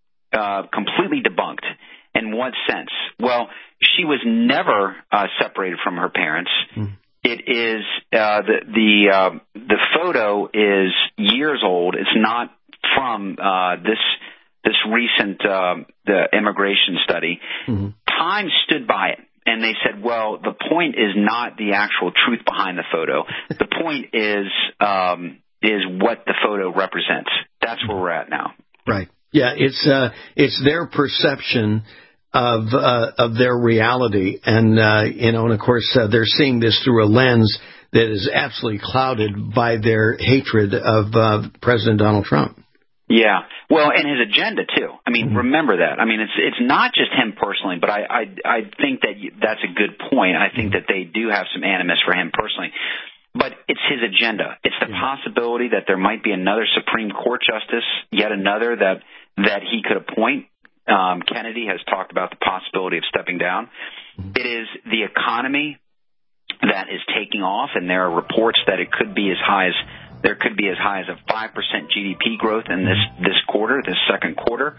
uh, completely debunked. In what sense? Well, she was never uh, separated from her parents. Mm-hmm. It is uh, the the uh, the photo is years old. It's not from uh, this. This recent uh, the immigration study, mm-hmm. Time stood by it, and they said, well, the point is not the actual truth behind the photo. The point is um, is what the photo represents. That's where we're at now. Right. Yeah, it's uh, it's their perception of uh, of their reality, and uh, you know, and of course, uh, they're seeing this through a lens that is absolutely clouded by their hatred of uh, President Donald Trump. Yeah, well, and his agenda too. I mean, mm-hmm. remember that. I mean, it's it's not just him personally, but I I, I think that you, that's a good point. I think that they do have some animus for him personally, but it's his agenda. It's the yeah. possibility that there might be another Supreme Court justice, yet another that that he could appoint. Um, Kennedy has talked about the possibility of stepping down. Mm-hmm. It is the economy that is taking off, and there are reports that it could be as high as. There could be as high as a five percent G D P growth in this, this quarter, this second quarter.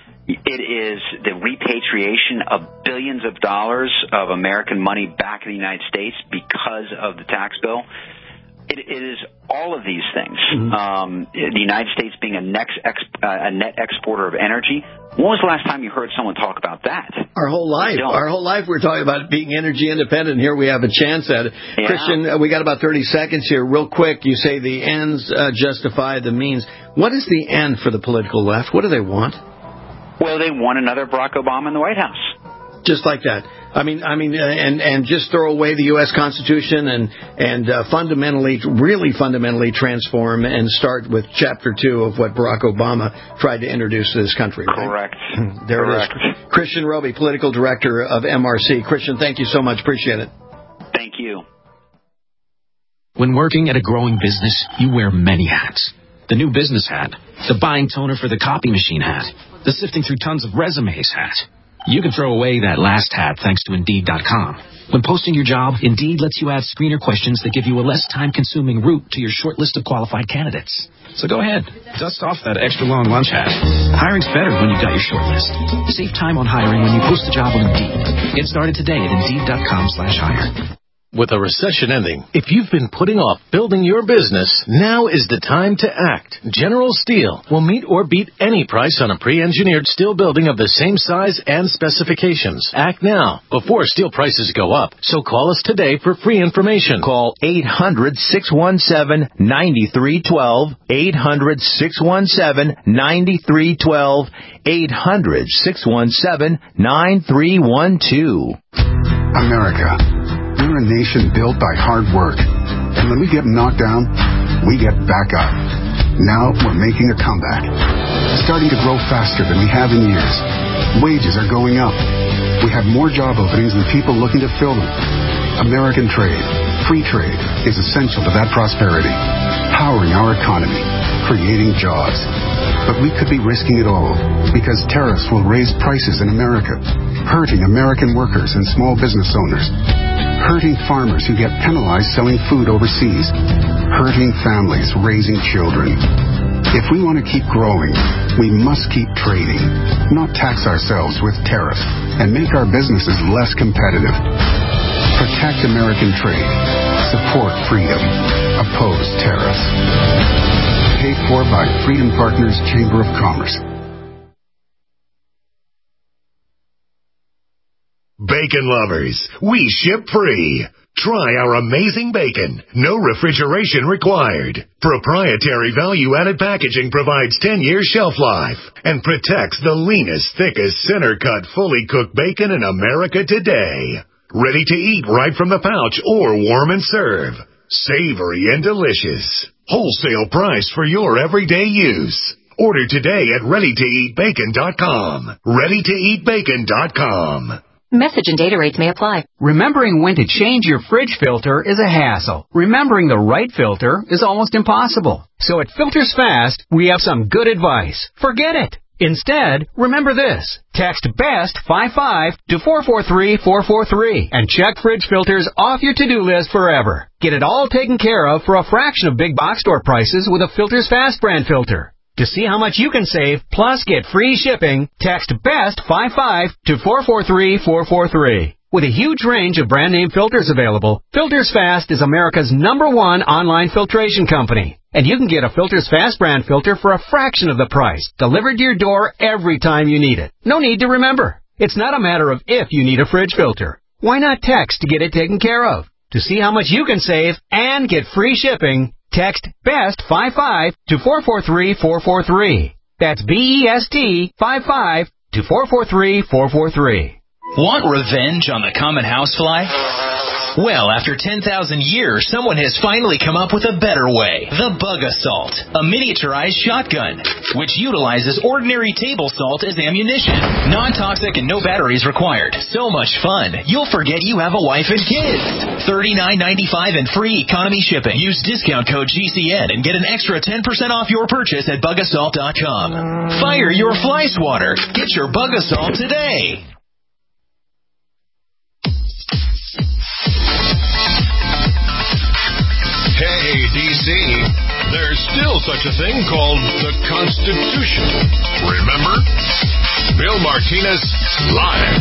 It is the repatriation of billions of dollars of American money back in the United States because of the tax bill. It, it is all of these things. Mm-hmm. Um, the United States being a, next ex, uh, a net exporter of energy. When was the last time you heard someone talk about that? Our whole life. Our whole life we're talking about being energy independent. Here we have a chance at it. Yeah. Christian, uh, we got about thirty seconds here. Real quick, you say the ends uh, justify the means. What is the end for the political left? What do they want? Well, they want another Barack Obama in the White House. Just like that. I mean, I mean, uh, and and just throw away the U S Constitution and and uh, fundamentally, really fundamentally transform and start with Chapter Two of what Barack Obama tried to introduce to this country. Right? Correct. There Correct. it is. Christian Roby, political director of M R C. Christian, thank you so much. Appreciate it. Thank you. When working at a growing business, you wear many hats. The new business hat, the buying toner for the copy machine hat, the sifting through tons of resumes hat. You can throw away that last hat thanks to Indeed dot com. When posting your job, Indeed lets you add screener questions that give you a less time-consuming route to your short list of qualified candidates. So go ahead, dust off that extra long lunch hat. Hiring's better when you've got your short list. Save time on hiring when you post a job on Indeed. Get started today at Indeed dot com slash hire. With a recession ending, if you've been putting off building your business, now is the time to act. General Steel will meet or beat any price on a pre-engineered steel building of the same size and specifications. Act now, before steel prices go up. So call us today for free information. Call eight hundred, six one seven, nine three one two, eight hundred, six one seven, nine three one two, eight hundred, six one seven, nine three one two. America. We're a nation built by hard work. And when we get knocked down, we get back up. Now we're making a comeback. Starting to grow faster than we have in years. Wages are going up. We have more job openings than people looking to fill them. American trade, free trade, is essential to that prosperity. Powering our economy, creating jobs. But we could be risking it all because tariffs will raise prices in America, hurting American workers and small business owners, hurting farmers who get penalized selling food overseas, hurting families raising children. If we want to keep growing, we must keep trading, not tax ourselves with tariffs and make our businesses less competitive. Protect American trade. Support freedom. Oppose tariffs. paid for by Freedom Partners Chamber of Commerce. Bacon lovers, we ship free. Try our amazing bacon. No refrigeration required. Proprietary value-added packaging provides ten years shelf life and protects the leanest, thickest, center-cut, fully cooked bacon in America today. Ready to eat right from the pouch or warm and serve. Savory and delicious. Wholesale price for your everyday use. Order today at ready to eat bacon dot com. ready to eat bacon dot com. Message and data rates may apply. Remembering when to change your fridge filter is a hassle. Remembering the right filter is almost impossible. So at Filters Fast, we have some good advice. Forget it. Instead, remember this. Text BEST five five to four four three four four three and check fridge filters off your to-do list forever. Get it all taken care of for a fraction of big box store prices with a Filters Fast brand filter. To see how much you can save, plus get free shipping, text BEST five five to four four three four four three. With a huge range of brand name filters available, Filters Fast is America's number one online filtration company. And you can get a Filters Fast brand filter for a fraction of the price, delivered to your door every time you need it. No need to remember. It's not a matter of if you need a fridge filter. Why not text to get it taken care of? To see how much you can save and get free shipping, text BEST five five to four four three four four three. That's B E S T five five to four four three four four three. Want revenge on the common housefly? Well, after ten thousand years, someone has finally come up with a better way. The Bug Assault, a miniaturized shotgun, which utilizes ordinary table salt as ammunition. Non-toxic and no batteries required. So much fun, you'll forget you have a wife and kids. thirty-nine ninety-five and free economy shipping. Use discount code G C N and get an extra ten percent off your purchase at bug assault dot com. Fire your fly swatter. Get your Bug Assault today. Hey, D C, there's still such a thing called the Constitution. Remember? Bill Martinez, live.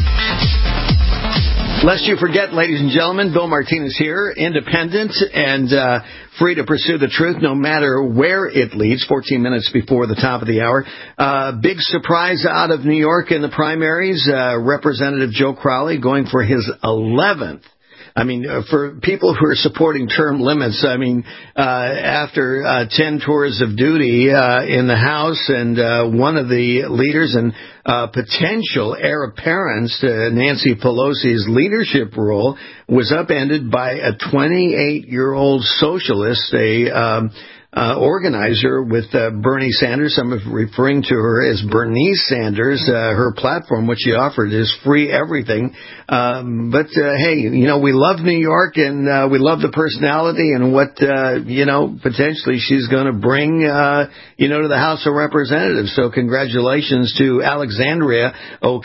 Lest you forget, ladies and gentlemen, Bill Martinez here, independent and uh, free to pursue the truth no matter where it leads, fourteen minutes before the top of the hour. Uh, big surprise out of New York in the primaries. Uh, Representative Joe Crowley going for his eleventh. I mean, uh, for people who are supporting term limits, I mean, uh, after uh, ten tours of duty uh, in the House, and uh, one of the leaders and uh, potential heir apparents to Nancy Pelosi's leadership role was upended by a twenty-eight-year-old socialist, a um, Uh, organizer with uh, Bernie Sanders. Some are referring to her as Bernice Sanders. Uh, her platform, which she offered, is free everything. Um, but, uh, hey, you know, we love New York, and uh, we love the personality and what, uh, you know, potentially she's going to bring, uh, you know, to the House of Representatives. So congratulations to Alexandria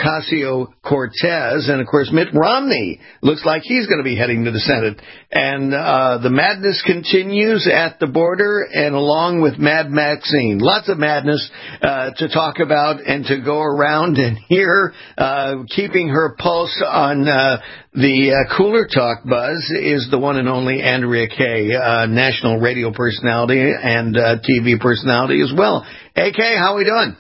Ocasio-Cortez. And, of course, Mitt Romney looks like he's going to be heading to the Senate. And uh, the madness continues at the border, and along with Mad Maxine. Lots of madness uh, to talk about and to go around and hear. Uh, keeping her pulse on uh, the uh, Cooler Talk buzz is the one and only Andrea Kaye, uh, national radio personality and uh, T V personality as well. A K, how are we doing?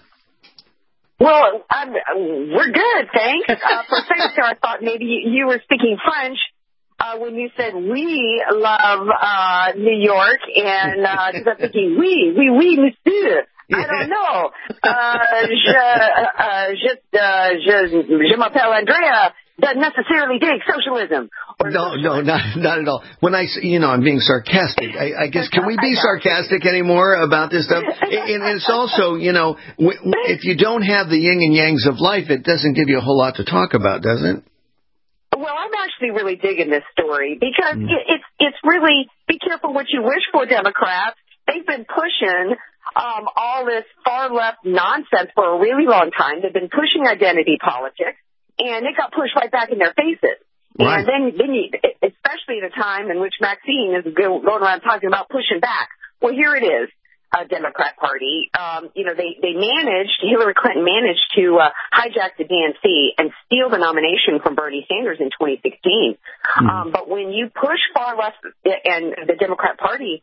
Well, um, we're good, thanks. Uh, for a second there, I thought maybe you, you were speaking French. Uh, when you said we love uh, New York, and uh, I was thinking, oui, oui, oui, monsieur. I don't know. Uh, je, uh, je, uh, je, je m'appelle Andrea. Doesn't necessarily dig socialism. No, no, not not at all. When I, you know, I'm being sarcastic. I, I guess, can we be sarcastic anymore about this stuff? And it's also, you know, if you don't have the yin and yangs of life, it doesn't give you a whole lot to talk about, does it? Well, I'm actually really digging this story because mm. it, it's it's really, be careful what you wish for, Democrats. They've been pushing um, all this far-left nonsense for a really long time. They've been pushing identity politics, and it got pushed right back in their faces. Right. And then, then you, especially at a time in which Maxine is going around talking about pushing back. Well, here it is. Uh, Democrat Party, um, you know, they, they managed, Hillary Clinton managed to uh, hijack the D N C and steal the nomination from Bernie Sanders in twenty sixteen. Mm-hmm. Um, but when you push far left and the Democrat Party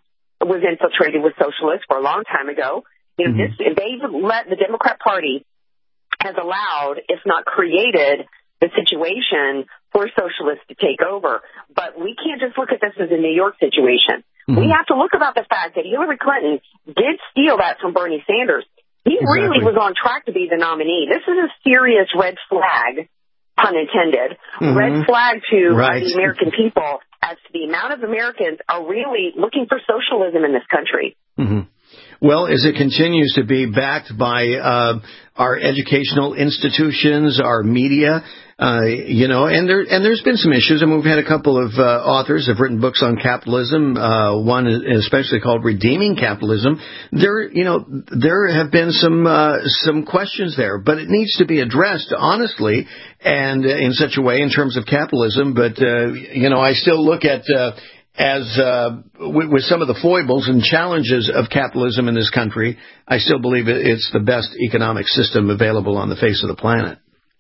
was infiltrated with socialists for a long time ago. You know, mm-hmm. this, they've let the Democrat Party has allowed, if not created, the situation for socialists to take over. But we can't just look at this as a New York situation. Mm-hmm. We have to look about the fact that Hillary Clinton did steal that from Bernie Sanders. He exactly. really was on track to be the nominee. This is a serious red flag, pun intended, mm-hmm. red flag to right. uh, the American people as to the amount of Americans are really looking for socialism in this country. Mm-hmm. Well, as it continues to be backed by uh, our educational institutions, our media, uh, you know, and there and there's been some issues. I mean, we've had a couple of uh, authors have written books on capitalism. Uh, one especially called "Redeeming Capitalism." There, you know, there have been some uh, some questions there, but it needs to be addressed honestly and in such a way in terms of capitalism. But uh, you know, I still look at. Uh, As uh, with, with some of the foibles and challenges of capitalism in this country, I still believe it's the best economic system available on the face of the planet.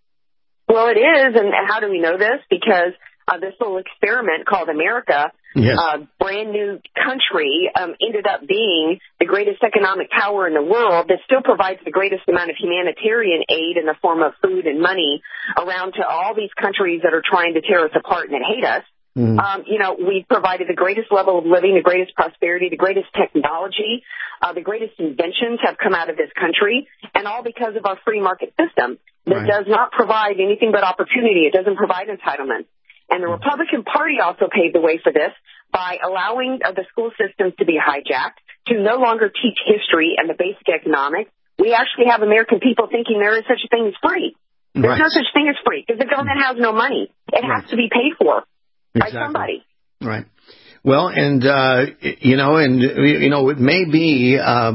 Well, it is, and how do we know this? Because uh, this little experiment called America, yes. uh, brand new country, um, ended up being the greatest economic power in the world that still provides the greatest amount of humanitarian aid in the form of food and money around to all these countries that are trying to tear us apart and that hate us. Mm-hmm. Um, you know, we've provided the greatest level of living, the greatest prosperity, the greatest technology, uh, the greatest inventions have come out of this country, and all because of our free market system that right. does not provide anything but opportunity. It doesn't provide entitlement. And the Republican Party also paved the way for this by allowing uh, the school systems to be hijacked, to no longer teach history and the basic economics. We actually have American people thinking there is such a thing as free. There's right. no such thing as free because the government has no money. It right. has to be paid for. Exactly. By somebody. Right. Well, and, uh, you know, and, you know, it may be, uh,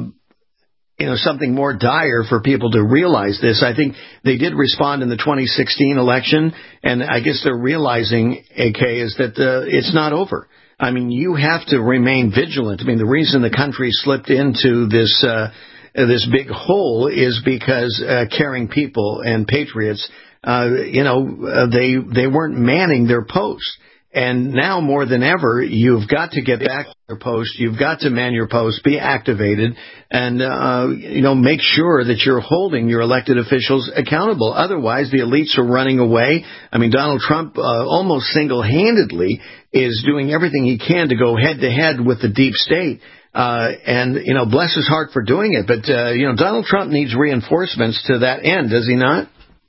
you know, something more dire for people to realize this. I think they did respond in the twenty sixteen election, and I guess they're realizing, A K, is that uh, it's not over. I mean, you have to remain vigilant. I mean, the reason the country slipped into this, uh, this big hole is because uh, caring people and patriots, uh, you know, uh, they, they weren't manning their posts. And now more than ever, you've got to get back to your post. You've got to man your post, be activated, and, uh, you know, make sure that you're holding your elected officials accountable. Otherwise, the elites are running away. I mean, Donald Trump uh, almost single-handedly is doing everything he can to go head-to-head with the deep state. Uh, and, you know, bless his heart for doing it. But, uh, you know, Donald Trump needs reinforcements to that end, does he not?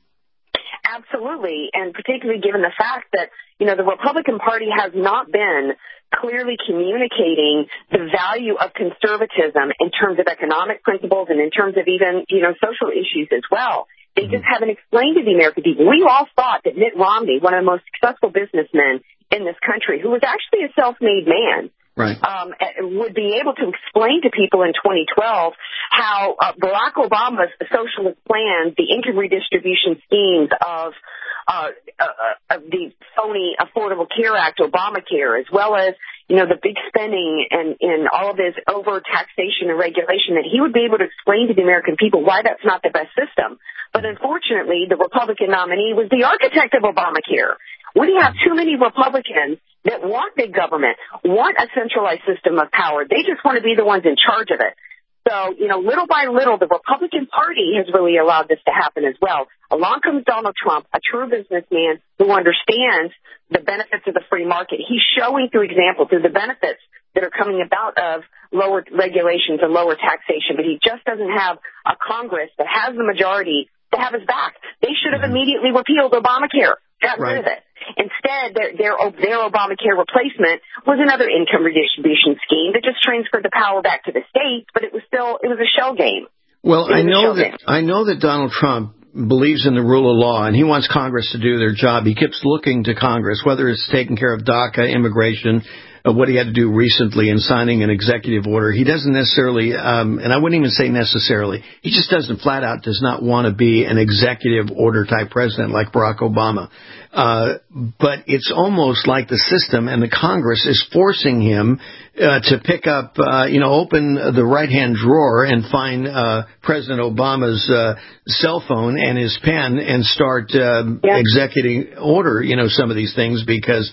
Absolutely, and particularly given the fact that, you know, the Republican Party has not been clearly communicating the value of conservatism in terms of economic principles and in terms of even, you know, social issues as well. They just haven't explained to the American people. We all thought that Mitt Romney, one of the most successful businessmen in this country, who was actually a self-made man, right. um, would be able to explain to people in twenty twelve how uh, Barack Obama's socialist plans, the income redistribution schemes of uh, uh, uh, the phony Affordable Care Act, Obamacare, as well as, you know, the big spending and, and all of this over-taxation and regulation, that he would be able to explain to the American people why that's not the best system. But unfortunately, the Republican nominee was the architect of Obamacare. We have too many Republicans that want big government, want a centralized system of power. They just want to be the ones in charge of it. So, you know, little by little, the Republican Party has really allowed this to happen as well. Along comes Donald Trump, a true businessman who understands the benefits of the free market. He's showing through example, through the benefits that are coming about of lower regulations and lower taxation, but he just doesn't have a Congress that has the majority to have his back. They should have immediately repealed Obamacare, got rid of it. Instead, their, their, their Obamacare replacement was another income redistribution scheme that just transferred the power back to the states, but it was still, it was a shell game. Well, I know that, I know that Donald Trump believes in the rule of law, and he wants Congress to do their job. He keeps looking to Congress, whether it's taking care of DACA, immigration, uh, what he had to do recently in signing an executive order. He doesn't necessarily, um, and I wouldn't even say necessarily, he just doesn't flat out does not want to be an executive order type president like Barack Obama. Uh, but it's almost like the system and the Congress is forcing him uh, to pick up, uh, you know, open the right-hand drawer and find uh, President Obama's uh, cell phone and his pen and start uh, yeah. executing order, you know, some of these things because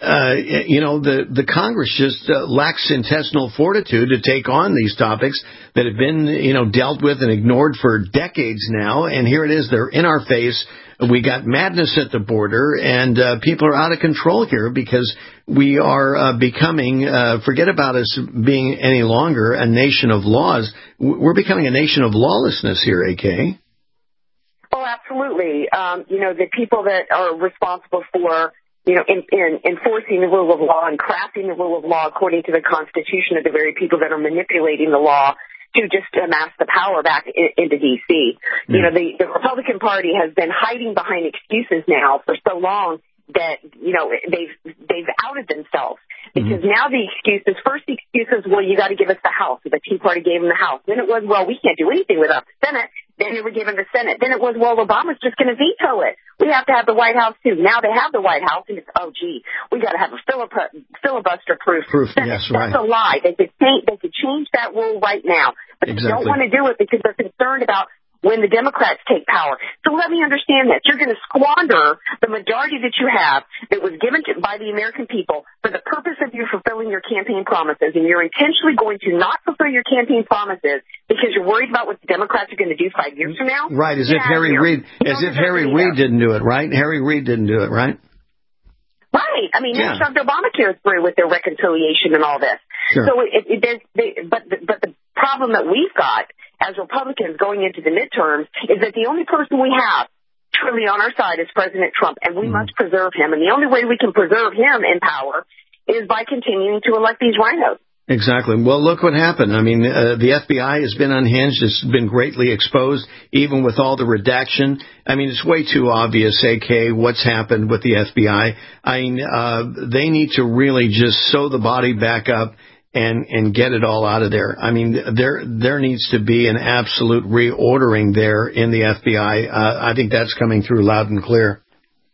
uh, you know, the, the Congress just uh, lacks intestinal fortitude to take on these topics that have been, you know, dealt with and ignored for decades now. And here it is. They're in our face. We got madness at the border, and uh, people are out of control here because we are uh, becoming, uh, forget about us being any longer a nation of laws. We're becoming a nation of lawlessness here, A K. Oh, absolutely. Um, you know, the people that are responsible for, you know, in, in enforcing the rule of law and crafting the rule of law according to the Constitution are the very people that are manipulating the law to just amass the power back in, into D C. Yeah. You know, the, the Republican Party has been hiding behind excuses now for so long that, you know, they've they've outed themselves. Because mm-hmm. now the excuses, first the excuses, well, you got to give us the House. The Tea Party gave them the House. Then it was, well, we can't do anything without the Senate. Then they were given the Senate. Then it was, well, Obama's just going to veto it. We have to have the White House, too. Now they have the White House, and it's, oh, gee, we got to have a filibuster-proof Proof, Senate. yes, right. That's a lie. They could, change, they could change that rule right now. But exactly. they don't want to do it because they're concerned about when the Democrats take power. So let me understand this. You're going to squander the majority that you have that was given to, by the American people for the purpose of you fulfilling your campaign promises, and you're intentionally going to not fulfill your campaign promises because you're worried about what the Democrats are going to do five years from now? Right, as Get if Harry Reid, as if Harry Reid didn't do it, right? Harry Reid didn't do it, right? Right. I mean, yeah. they shoved Obamacare through with their reconciliation and all this. Sure. So it, it, there's, they, but, the, but the problem that we've got as Republicans going into the midterms is that the only person we have truly on our side is President Trump, and we mm. must preserve him. And the only way we can preserve him in power is by continuing to elect these rhinos. Exactly. Well, look what happened. I mean, uh, the F B I has been unhinged. It's been greatly exposed, even with all the redaction. I mean, it's way too obvious, A K, what's happened with the F B I. I mean, uh, they need to really just sew the body back up and and get it all out of there. I mean, there there needs to be an absolute reordering there in the F B I. Uh, I think that's coming through loud and clear.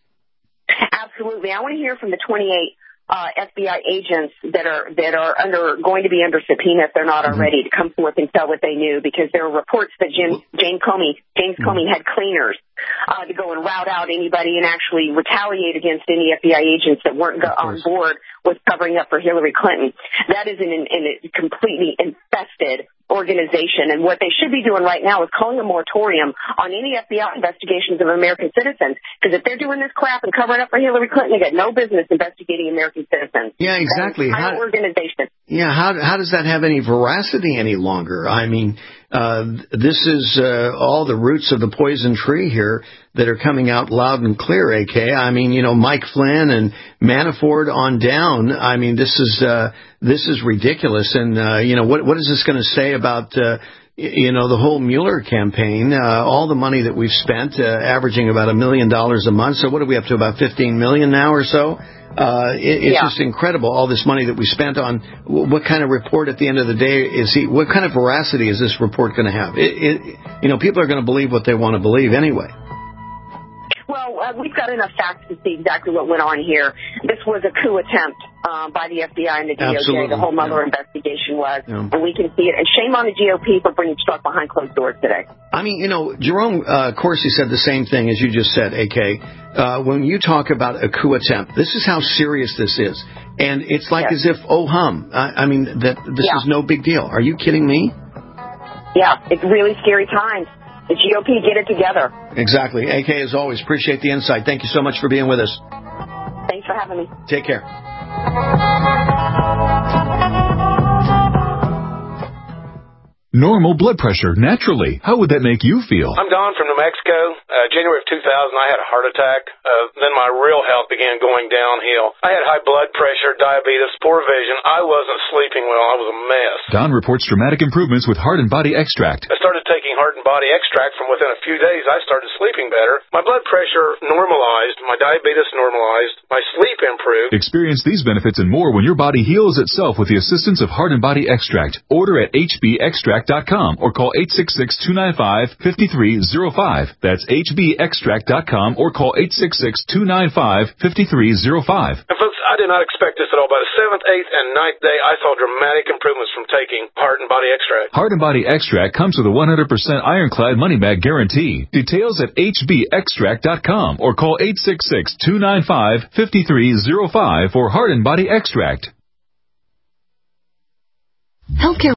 Absolutely. I want to hear from the twenty-eight uh, F B I agents that are that are under going to be under subpoena if they're not already mm-hmm. to come forth and tell what they knew, because there are reports that Jim, James Comey James mm-hmm. Comey had cleaners uh, to go and rout out anybody and actually retaliate against any F B I agents that weren't go- on board with covering up for Hillary Clinton. That is an, an, a completely infested organization, and what they should be doing right now is calling a moratorium on any F B I investigations of American citizens, because if they're doing this crap and covering up for Hillary Clinton, they got no business investigating American citizens. Yeah, exactly. How, organization. Yeah, how how does that have any veracity any longer? I mean, uh, this is uh, all the roots of the poison tree here that are coming out loud and clear, A K. I mean, you know, Mike Flynn and Manafort on down. I mean, this is uh, this is ridiculous. And, uh, you know, what what is this going to say about, uh, you know, the whole Mueller campaign, uh, all the money that we've spent, uh, averaging about a million dollars a month. So what are we up to, about fifteen million now or so? Uh, it, it's yeah. just incredible, all this money that we spent on. What kind of report at the end of the day is he? What kind of veracity is this report going to have? It, it, you know, people are going to believe what they want to believe anyway. Well, uh, we've got enough facts to see exactly what went on here. This was a coup attempt uh, by the F B I and the D O J. Absolutely. The whole Mueller yeah. investigation was, yeah. and we can see it. And shame on the G O P for bringing Strzok behind closed doors today. I mean, you know, Jerome uh, Corsi said the same thing as you just said, A K. Uh, when you talk about a coup attempt, this is how serious this is. And it's like yes. as if, oh, hum. I, I mean, that this yeah. is no big deal. Are you kidding me? Yeah, it's really scary times. The G O P, get it together. Exactly. A K, as always, appreciate the insight. Thank you so much for being with us. Thanks for having me. Take care. Normal blood pressure, naturally. How would that make you feel? I'm Don from New Mexico. Uh, January of two thousand, I had a heart attack. Uh, then my real health began going downhill. I had high blood pressure, diabetes, poor vision. I wasn't sleeping well. I was a mess. Don reports dramatic improvements with Heart and Body Extract. I started taking Heart and Body Extract. From within a few days, I started sleeping better. My blood pressure normalized. My diabetes normalized. My sleep improved. Experience these benefits and more when your body heals itself with the assistance of Heart and Body Extract. Order at H B extract dot com or call eight six six, two nine five, five three zero five. That's H B extract dot com or call eight six six, two nine five, five three zero five. And folks, I I did not expect this at all. By the seventh, eighth, and ninth day, I saw dramatic improvements from taking Heart and Body Extract. Heart and Body Extract comes with a one hundred percent ironclad money-back guarantee. Details at H B extract dot com or call eight six six, two nine five, five three zero five for Heart and Body Extract. Healthcare